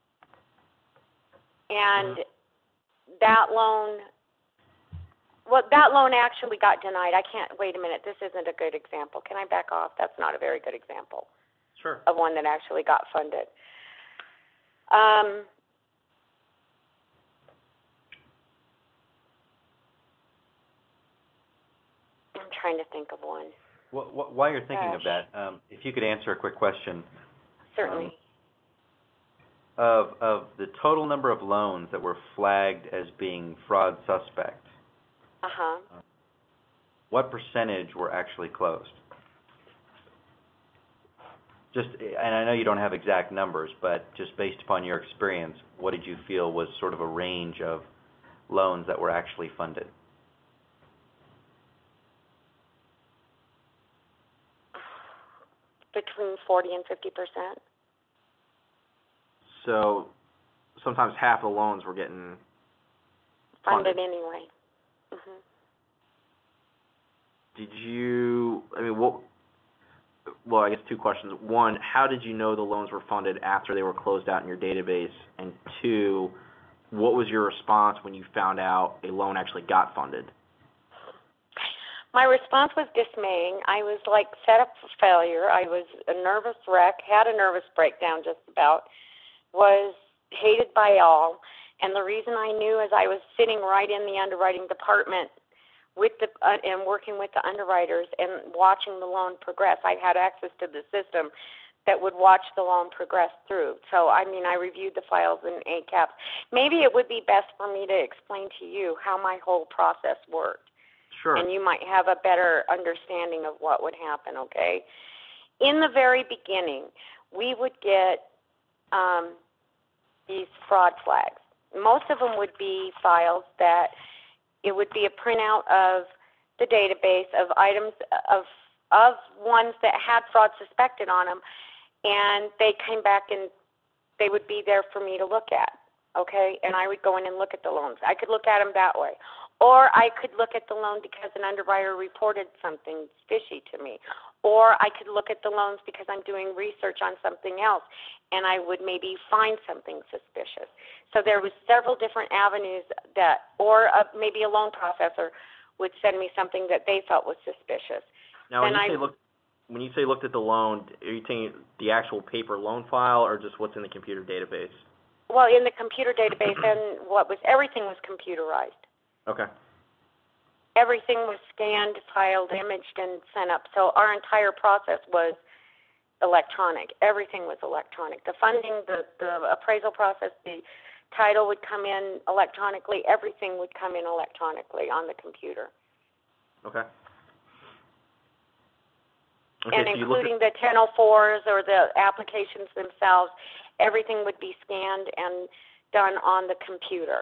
and that loan, well, that loan actually got denied. I can't, wait a minute, this isn't a good example. Can I back off? That's not a very good example. Sure. Of one that actually got funded. Um, I'm trying to think of one. Wh- wh- while you're thinking of Gosh. that, um, if you could answer a quick question. Certainly. Um, of of the total number of loans that were flagged as being fraud suspect, Uh-huh. what percentage were actually closed? Just, and I know you don't have exact numbers, but just based upon your experience, what did you feel was sort of a range of loans that were actually funded? Between forty and fifty percent. So sometimes half the loans were getting Funded funded. anyway. hmm Did you? I mean, what? Well, I guess two questions. One, how did you know the loans were funded after they were closed out in your database? And two, what was your response when you found out a loan actually got funded? My response was dismaying. I was like set up for failure. I was a nervous wreck, had a nervous breakdown just about, was hated by all. And the reason I knew is I was sitting right in the underwriting department with the uh, and working with the underwriters and watching the loan progress. I had access to the system that would watch the loan progress through. So, I mean, I reviewed the files in A CAPS. Maybe it would be best for me to explain to you how my whole process worked. Sure. And you might have a better understanding of what would happen, okay? In the very beginning, we would get um, these fraud flags. Most of them would be files that it would be a printout of the database of items of of ones that had fraud suspected on them, and they came back and they would be there for me to look at, okay? And I would go in and look at the loans. I could look at them that way. Or I could look at the loan because an underwriter reported something fishy to me. Or I could look at the loans because I'm doing research on something else, and I would maybe find something suspicious. So there was several different avenues that, or a, maybe a loan processor would send me something that they felt was suspicious. Now, when then you I, say look, when you say looked at the loan, are you saying the actual paper loan file or just what's in the computer database? Well, in the computer database, and what was, everything was computerized. Okay. Everything was scanned, filed, imaged, and sent up. So our entire process was electronic. Everything was electronic. The funding, the, the appraisal process, the title would come in electronically. Everything would come in electronically on the computer. Okay. Okay, and so including at, the ten oh fours or the applications themselves, everything would be scanned and done on the computer.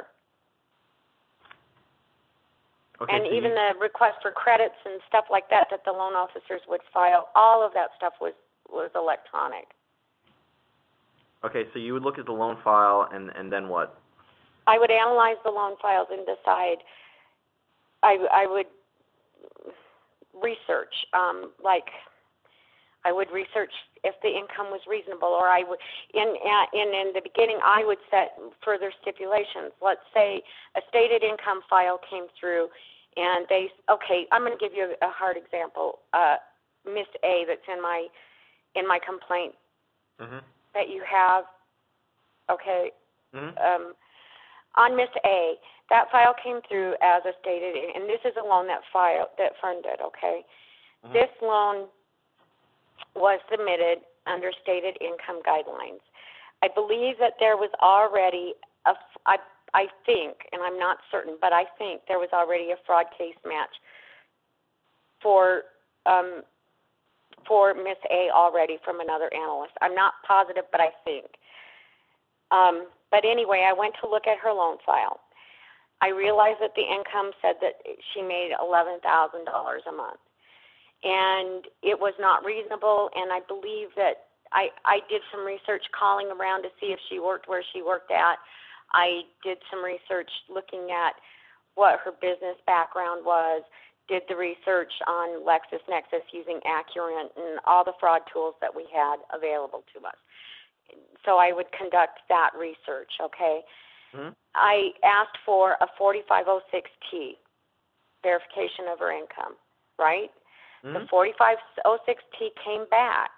okay, and so even you, the request for credits and stuff like that that the loan officers would file, all of that stuff was, was electronic. Okay, so you would look at the loan file and, and then what? I would analyze the loan files and decide. I, I would research, um, like I would research if the income was reasonable, or I would, in, in, in the beginning, I would set further stipulations. Let's say a stated income file came through, and they, okay, I'm going to give you a, a hard example. Uh, Miss A, that's in my, in my complaint Mm-hmm. that you have, okay, Mm-hmm. um, on Miss A, that file came through as a stated, and this is a loan that file that funded, okay? Mm-hmm. This loan was submitted under stated income guidelines. I believe that there was already a, I, I think, and I'm not certain, but I think there was already a fraud case match for um, for Miss A already from another analyst. I'm not positive, but I think. Um, but anyway, I went to look at her loan file. I realized that the income said that she made eleven thousand dollars a month. And it was not reasonable, and I believe that I, I did some research calling around to see if she worked where she worked at. I did some research looking at what her business background was, did the research on LexisNexis using Accurant and all the fraud tools that we had available to us. So I would conduct that research, okay? Mm-hmm. I asked for a forty-five oh six T, verification of her income, right? Mm-hmm. The forty-five oh six T came back.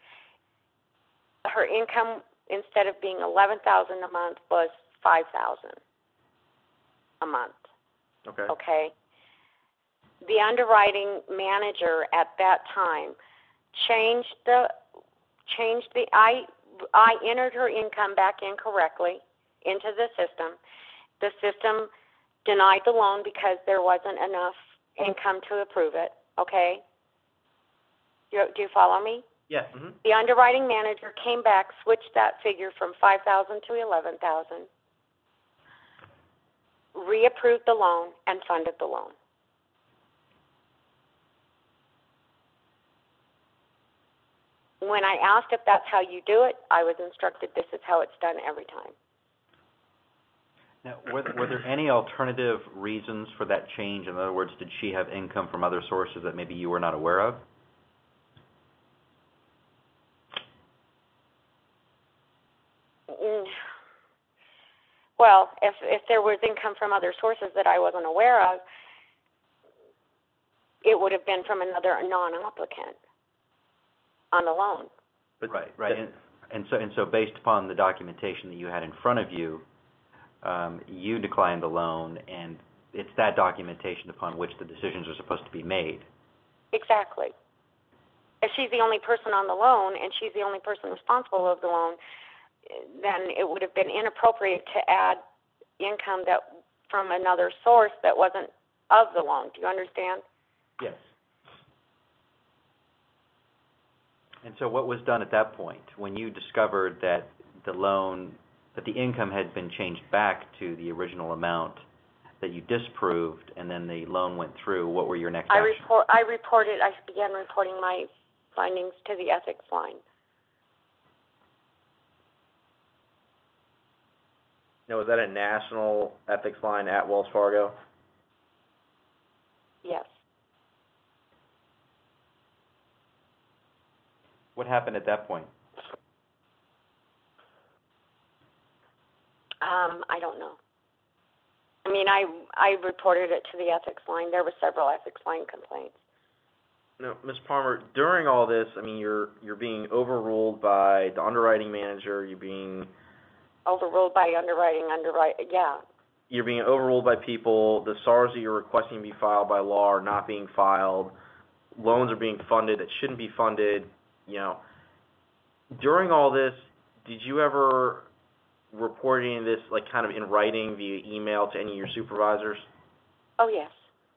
Her income, instead of being eleven thousand dollars a month, was five thousand dollars a month. Okay. Okay. The underwriting manager at that time changed the changed the I I entered her income back incorrectly into the system. The system denied the loan because there wasn't enough income to approve it. Okay. Do you, do you follow me? Yes. Mm-hmm. The underwriting manager came back, switched that figure from five thousand dollars to eleven thousand dollars, reapproved the loan, and funded the loan. When I asked if that's how you do it, I was instructed this is how it's done every time. Now, were there, were there any alternative reasons for that change? In other words, did she have income from other sources that maybe you were not aware of? Mm. Well, if if there was income from other sources that I wasn't aware of, it would have been from another non-applicant on the loan. But Right, right. And, and so, and so, based upon the documentation that you had in front of you, um, you declined the loan, and it's that documentation upon which the decisions are supposed to be made. Exactly. If she's the only person on the loan and she's the only person responsible of the loan, then it would have been inappropriate to add income that from another source that wasn't of the loan. Do you understand? Yes. And so what was done at that point when you discovered that the loan, that the income had been changed back to the original amount that you disproved, and then the loan went through? What were your next I actions? report. I reported. I began reporting my findings to the ethics line. Now, was that a national ethics line at Wells Fargo? Yes. What happened at that point? Um, I don't know. I mean, I I reported it to the ethics line. There were several ethics line complaints. No, Miz Palmer, during all this, I mean, you're you're being overruled by the underwriting manager. You're being Overruled by underwriting, underwrite, yeah. you're being overruled by people. The S A Rs that you're requesting to be filed by law are not being filed. Loans are being funded that shouldn't be funded. You know, during all this, did you ever report any of this, like, kind of in writing via email to any of your supervisors? Oh, yes.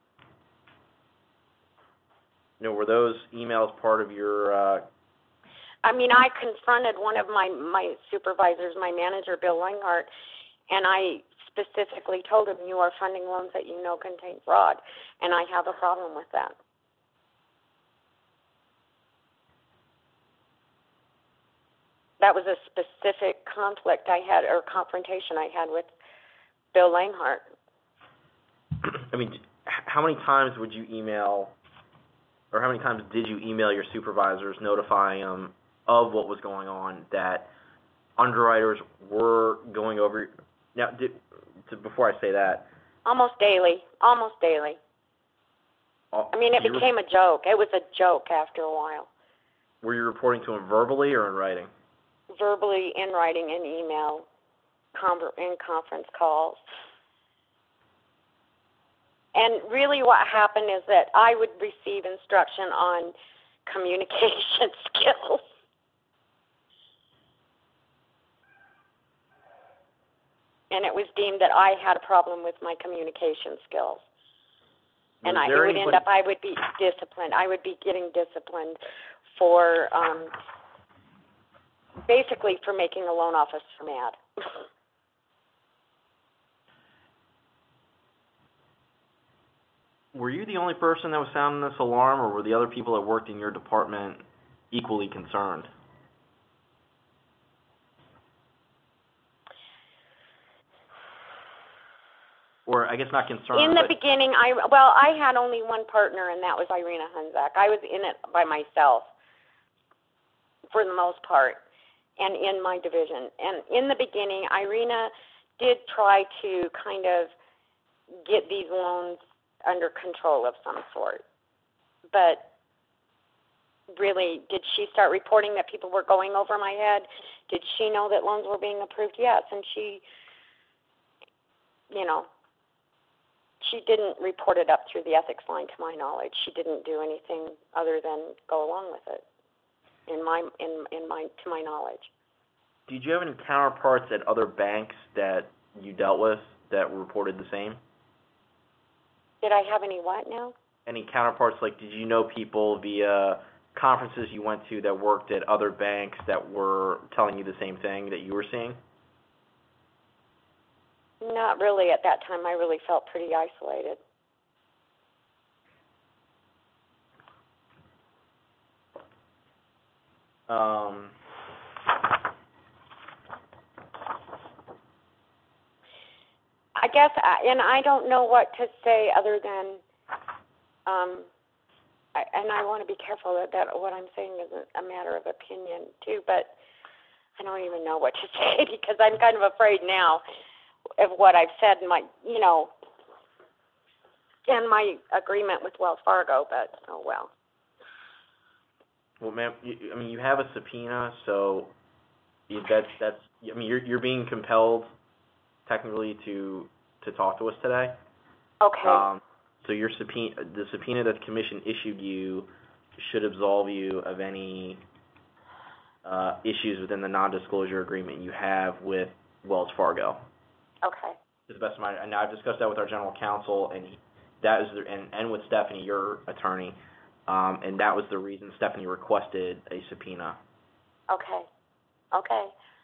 You know, were those emails part of your? Uh, I mean, I confronted one of my, my supervisors, my manager, Bill Langhart, and I specifically told him, you are funding loans that you know contain fraud, and I have a problem with that. That was a specific conflict I had, or confrontation I had with Bill Langhart. I mean, how many times would you email, or how many times did you email your supervisors notifying them of what was going on, that underwriters were going over? Now, did, to, before I say that, Almost daily, almost daily. uh, I mean, it you became a joke. It was a joke after a while. were you reporting to them verbally or in writing? Verbally, in writing, in email, conver- in conference calls. And really what happened is that I would receive instruction on communication skills. And it was deemed that I had a problem with my communication skills. And Was I, it there would end anybody- up, I would be disciplined. I would be getting disciplined for, um, basically for making a loan officer mad. Were you the only person that was sounding this alarm, or were the other people that worked in your department equally concerned? Or I guess not concerned, In the but beginning, I well, I had only one partner, and that was Irina Hunzak. I was in it by myself for the most part, and in my division. And in the beginning, Irina did try to kind of get these loans under control of some sort. But really, did she start reporting that people were going over my head? Did she know that loans were being approved? Yes, and she, you know, she didn't report it up through the ethics line, to my knowledge. She didn't do anything other than go along with it, in my in in my to my knowledge. did you have any counterparts at other banks that you dealt with that reported the same? Did I have any what now? Any counterparts, like did you know people via conferences you went to that worked at other banks that were telling you the same thing that you were seeing? Not really at that time. I really felt pretty isolated. Um, I guess, I, and I don't know what to say other than, um, I, and I want to be careful that, that what I'm saying isn't a matter of opinion too, but I don't even know what to say because I'm kind of afraid now of what I've said in my, you know, in my agreement with Wells Fargo, but oh well. well, ma'am, you, I mean, you have a subpoena, so you- that's that's. I mean, you're you're being compelled technically to to talk to us today. Okay. Um, so your subpoena, the subpoena that the commission issued you, should absolve you of any uh, issues within the non-disclosure agreement you have with Wells Fargo. Okay. To the best of my, and I've discussed that with our general counsel, and he, that is the, and, and with Stephanie, your attorney, um, and that was the reason Stephanie requested a subpoena. Okay. Okay.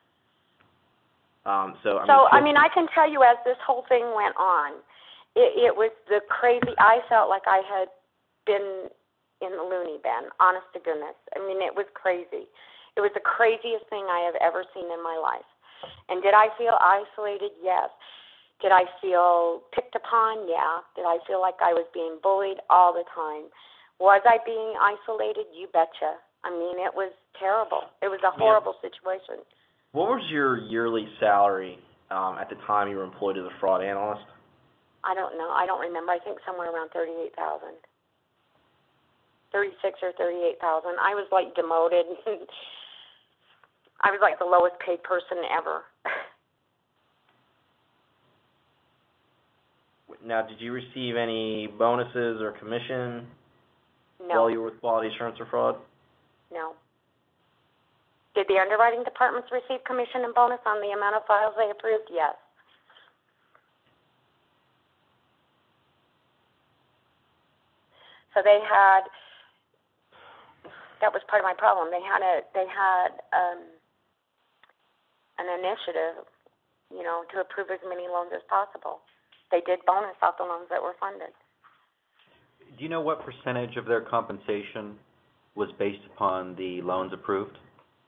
Um, so, I So, mean, I mean, I can tell you as this whole thing went on, it, it was the crazy, I felt like I had been in the loony bin, honest to goodness. I mean, it was crazy. It was the craziest thing I have ever seen in my life. And did I feel isolated? Yes. Did I feel picked upon? Yeah. Did I feel like I was being bullied? All the time. Was I being isolated? You betcha. I mean, it was terrible. It was a horrible yeah. situation. What was your yearly salary um, at the time you were employed as a fraud analyst? I don't know. I don't remember. I think somewhere around thirty-eight thousand thirty-six or thirty-eight thousand. I was like demoted. I was like the lowest paid person ever. Now, did you receive any bonuses or commission No. while you were with quality assurance or fraud? No. Did the underwriting departments receive commission and bonus on the amount of files they approved? Yes. So they had, that was part of my problem. They had a, they had um, an initiative, you know, to approve as many loans as possible. They did bonus off the loans that were funded. Do you know what percentage of their compensation was based upon the loans approved,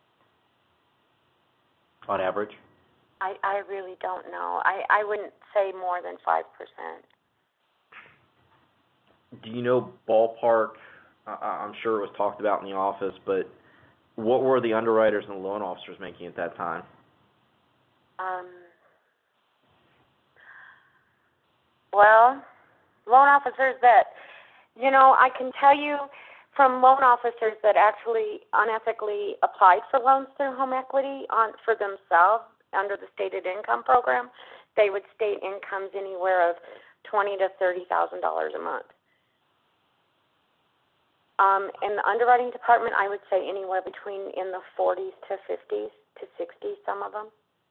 on average? I, I really don't know. I, I wouldn't say more than five percent. Do you know ballpark, uh, I'm sure it was talked about in the office, but what were the underwriters and loan officers making at that time? Um, well, loan officers that, you know, I can tell you from loan officers that actually unethically applied for loans through home equity on for themselves under the stated income program, they would state incomes anywhere of twenty to thirty thousand dollars a month. Um, in the underwriting department, I would say anywhere between in the forties to fifties to sixties, some of them.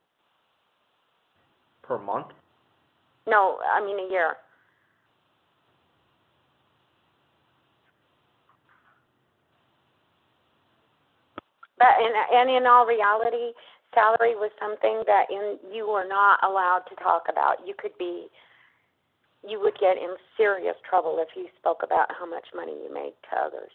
Per month? No, I mean a year. But in, and in all reality, salary was something that in, you were not allowed to talk about. You could be, you would get in serious trouble if you spoke about how much money you made to others.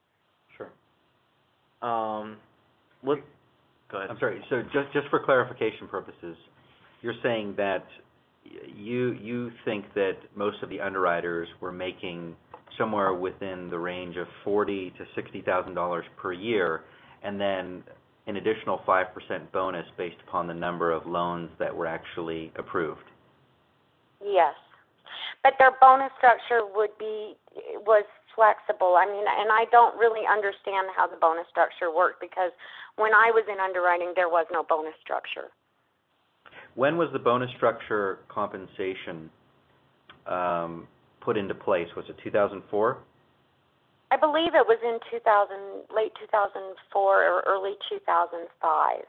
Sure. Um, what, go ahead. I'm sorry, so just, just for clarification purposes, you're saying that you, you think that most of the underwriters were making somewhere within the range of forty thousand to sixty thousand dollars per year, and then an additional five percent bonus based upon the number of loans that were actually approved? Yes. But their bonus structure would be, was flexible. I mean, and I don't really understand how the bonus structure worked because when I was in underwriting, there was no bonus structure. When was the bonus structure compensation um, put into place? Was it two thousand four? I believe it was in two thousand, late two thousand four or early two thousand five.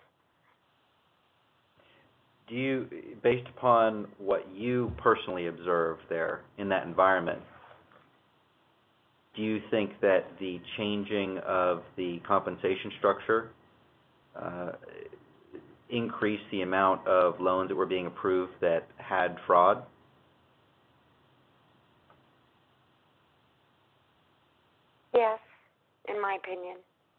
Do you, based upon what you personally observed there in that environment, do you think that the changing of the compensation structure uh, increased the amount of loans that were being approved that had fraud? Yes, in my opinion.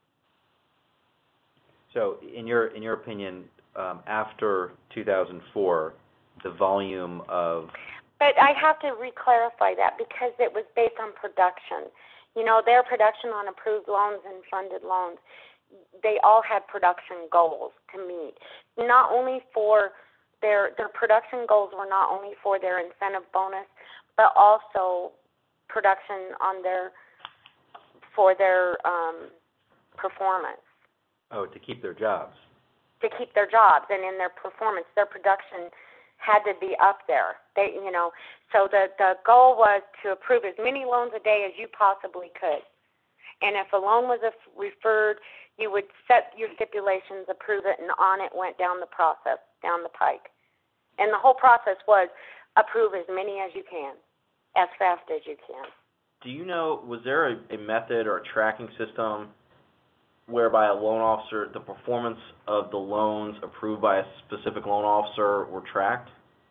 So, in your in your opinion, um, after two thousand four, the volume of... But I have to re-clarify that because it was based on production. You know, their production on approved loans and funded loans, they all had production goals to meet. Not only for their, their production goals were not only for their incentive bonus, but also production on their, for their um, performance. Oh, to keep their jobs. To keep their jobs and in their performance, their production had to be up there. They, you know, so the the goal was to approve as many loans a day as you possibly could. And if a loan was referred, you would set your stipulations, approve it, and on it went down the process, down the pike. And the whole process was approve as many as you can, as fast as you can. Do you know, was there a, a method or a tracking system whereby a loan officer, the performance of the loans approved by a specific loan officer were tracked?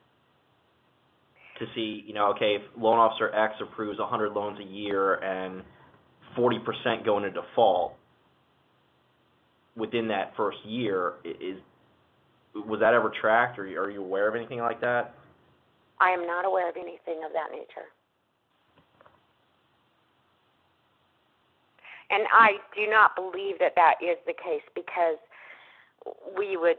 To see, you know, okay, if loan officer X approves one hundred loans a year and forty percent go into default within that first year, is was that ever tracked, or are you aware of anything like that? I am not aware of anything of that nature. And I do not believe that that is the case because we would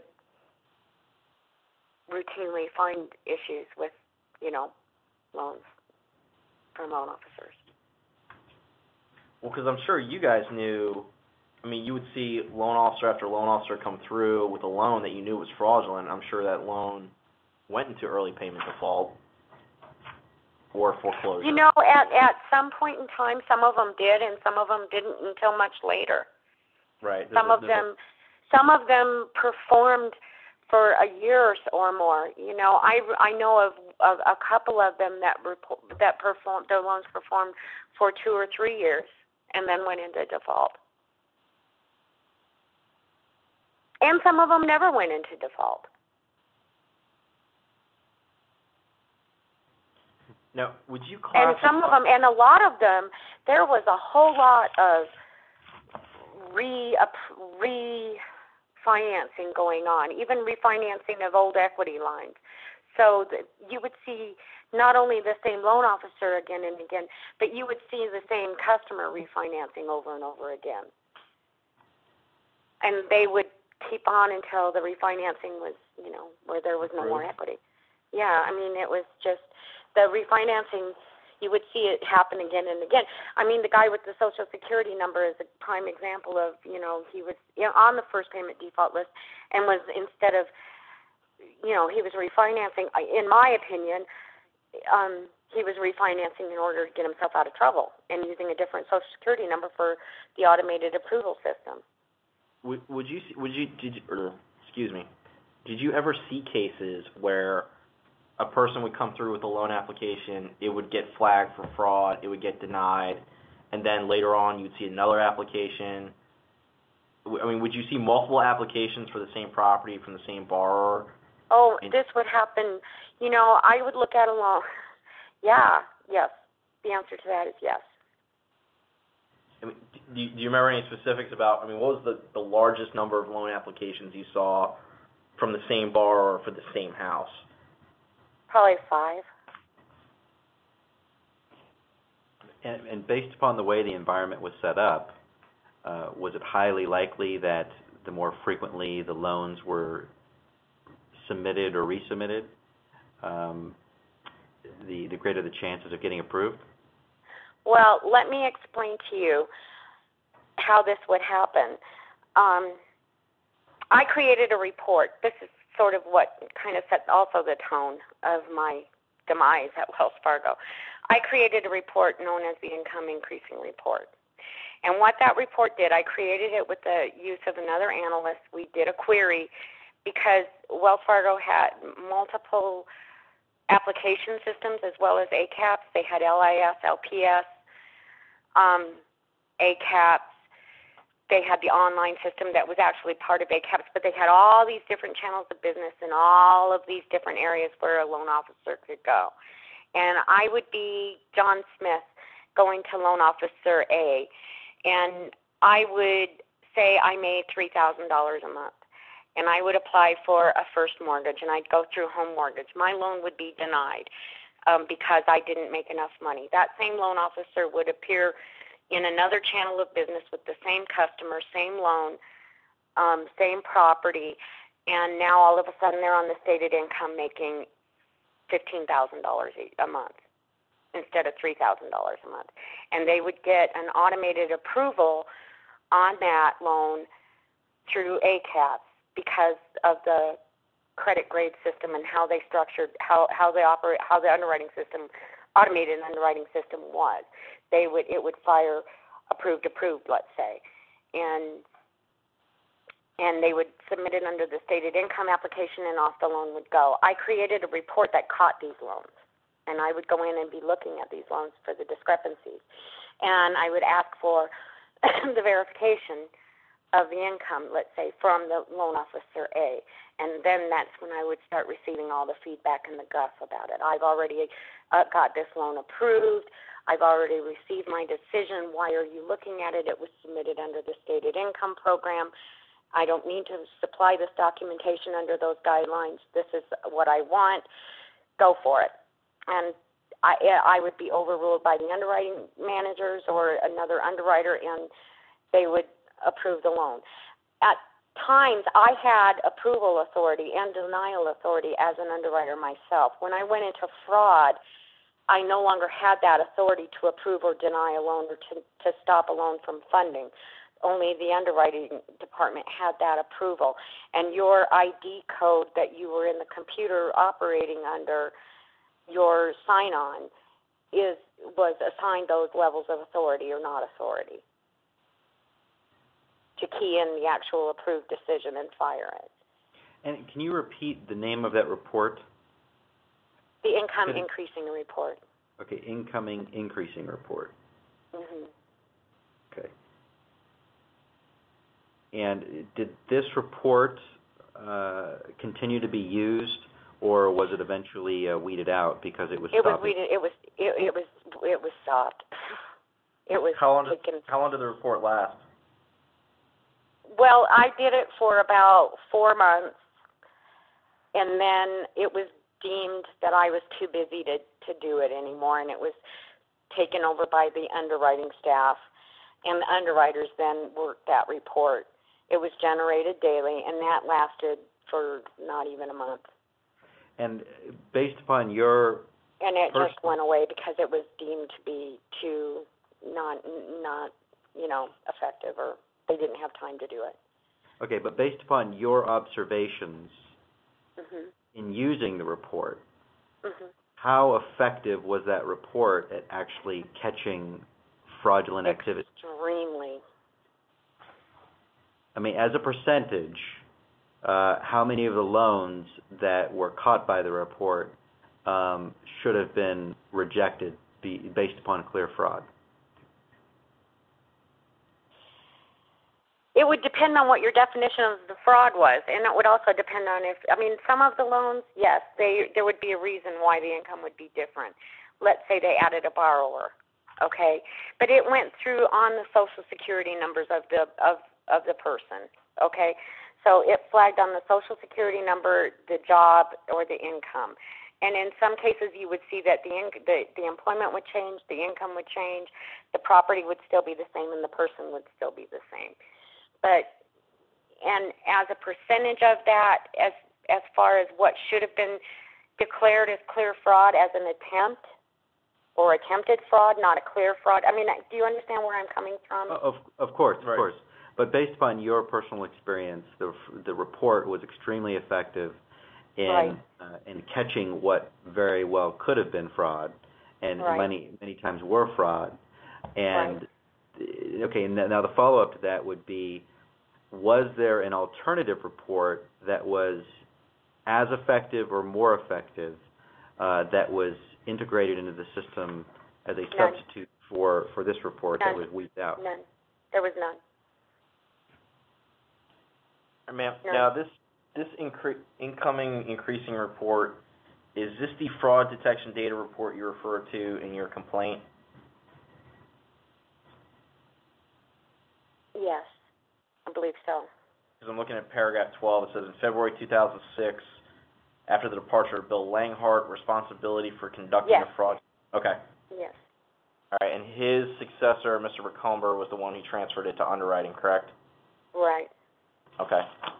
routinely find issues with, you know, loans from loan officers. Well, because I'm sure you guys knew, I mean, you would see loan officer after loan officer come through with a loan that you knew was fraudulent. I'm sure that loan went into early payment default or foreclosure. You know, at, at some point in time, some of them did, and some of them didn't until much later. Right. Some a, of them, a... some of them performed for a year or more. You know, I, I know of, of a couple of them that report, that performed, their loans performed for two or three years and then went into default. And some of them never went into default. Now, would you classify... And some of them, and a lot of them, there was a whole lot of re refinancing going on, even refinancing of old equity lines. So that you would see not only the same loan officer again and again, but you would see the same customer refinancing over and over again. And they would keep on until the refinancing was, you know, where there was no more equity. Yeah, I mean, it was just the refinancing, you would see it happen again and again. I mean, the guy with the Social Security number is a prime example of, you know, he was you know, on the first payment default list and was, instead of, you know, he was refinancing, in my opinion, um, he was refinancing in order to get himself out of trouble and using a different Social Security number for the automated approval system. Would, would you, would you, did you, or, excuse me, did you ever see cases where a person would come through with a loan application, it would get flagged for fraud, it would get denied, and then later on you'd see another application? I mean, would you see multiple applications for the same property from the same borrower? Oh, and this would happen. You know, I would look at a loan. Yeah, yes. The answer to that is yes. I mean, do you, do you remember any specifics about, I mean, what was the, the largest number of loan applications you saw from the same borrower for the same house? Probably five. And, and based upon the way the environment was set up, uh, was it highly likely that the more frequently the loans were submitted or resubmitted, um, the, the greater the chances of getting approved? Well, let me explain to you how this would happen. Um, I created a report. This is sort of what kind of set also the tone of my demise at Wells Fargo. I created a report known as the Income Increasing Report. And what that report did, I created it with the use of another analyst. We did a query because Wells Fargo had multiple application systems as well as A CAPS. They had L I S, L P S, um, A CAPS. They had the online system that was actually part of A CAPS, but they had all these different channels of business in all of these different areas where a loan officer could go. And I would be John Smith going to loan officer A, and I would say I made three thousand dollars a month. And I would apply for a first mortgage, and I'd go through home mortgage. My loan would be denied um, because I didn't make enough money. That same loan officer would appear in another channel of business with the same customer, same loan, um, same property, and now all of a sudden they're on the stated income making fifteen thousand dollars a month instead of three thousand dollars a month. And they would get an automated approval on that loan through A CAPS because of the credit grade system and how they structured, how, how they operate, how the underwriting system, automated underwriting system was. They would, it would fire approved, approved, let's say, and and they would submit it under the stated income application, and off the loan would go. I created a report that caught these loans, and I would go in and be looking at these loans for the discrepancies, and I would ask for the verification of the income, let's say, from the loan officer A. And then that's when I would start receiving all the feedback and the guff about it. I've already uh, got this loan approved. I've already received my decision. Why are you looking at it? It was submitted under the stated income program. I don't need to supply this documentation under those guidelines. This is what I want. Go for it. And I, I would be overruled by the underwriting managers or another underwriter, and they would approve the loan. At times, I had approval authority and denial authority as an underwriter myself. When I went into fraud, I no longer had that authority to approve or deny a loan or to, to stop a loan from funding. Only the underwriting department had that approval. And your I D code that you were in the computer operating under, your sign-on, is was assigned those levels of authority or not authority to key in the actual approved decision and fire it. And can you repeat the name of that report? The income Could it- increasing report. Okay, incoming increasing report. Mm-hmm. Okay. And did this report uh, continue to be used, or was it eventually uh, weeded out because it was It was stopped? weeded, it was it, it was it was stopped. It was How long did, taken. how long did the report last? Well, I did it for about four months, and then it was deemed that I was too busy to, to do it anymore, and it was taken over by the underwriting staff, and the underwriters then worked that report. It was generated daily, and that lasted for not even a month. And based upon your And it First- just went away because it was deemed to be too not, not, you know, effective, or they didn't have time to do it. okay, but based upon your observations Mhm. in using the report, Mhm. how effective was that report at actually catching fraudulent activity? Extremely. I mean, as a percentage, uh, how many of the loans that were caught by the report um, should have been rejected be, based upon clear fraud? It would depend on what your definition of the fraud was, and it would also depend on if, I mean, some of the loans, yes, they there would be a reason why the income would be different. Let's say they added a borrower, okay, but it went through on the Social Security numbers of the of of the person, okay, so it flagged on the Social Security number, the job, or the income. And in some cases, you would see that the, inc- the the employment would change, the income would change, the property would still be the same, and the person would still be the same. But, and as a percentage of that, as as far as what should have been declared as clear fraud as an attempt or attempted fraud, not a clear fraud. I mean, do you understand where I'm coming from? Of of course, of Right. course. But based upon your personal experience, the the report was extremely effective in Right. uh, in catching what very well could have been fraud, and Right. many many times were fraud. And uh, okay, and now the follow up to that would be: was there an alternative report that was as effective or more effective uh, that was integrated into the system as a None. substitute for, for this report None. that was weeded out? None. There was none. Ma'am, No. now this this incre- incoming increasing report, is this the fraud detection data report you referred to in your complaint? Yes, I believe so. Because I'm looking at paragraph twelve. It says in February two thousand six, after the departure of Bill Langhart, responsibility for conducting Yes. a fraud. Okay. Yes. All right. And his successor, Mister Recomber, was the one who transferred it to underwriting, correct? Right. Okay.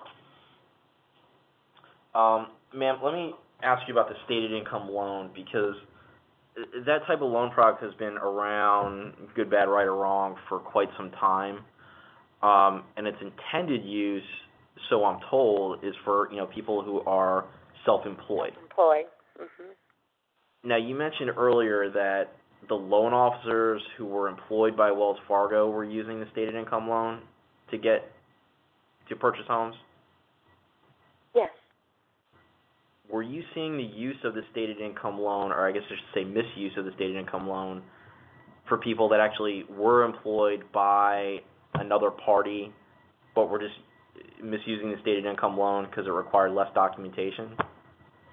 Um, ma'am, let me ask you about the stated income loan, because that type of loan product has been around, good, bad, right, or wrong, for quite some time. Um, and its intended use, so I'm told, is for, you know, people who are self-employed. Employed. Mhm. Now, you mentioned earlier that the loan officers who were employed by Wells Fargo were using the stated income loan to get, to purchase homes. Yes. Were you seeing the use of the stated income loan, or I guess I should say misuse of the stated income loan, for people that actually were employed by another party, but were just misusing the stated income loan because it required less documentation?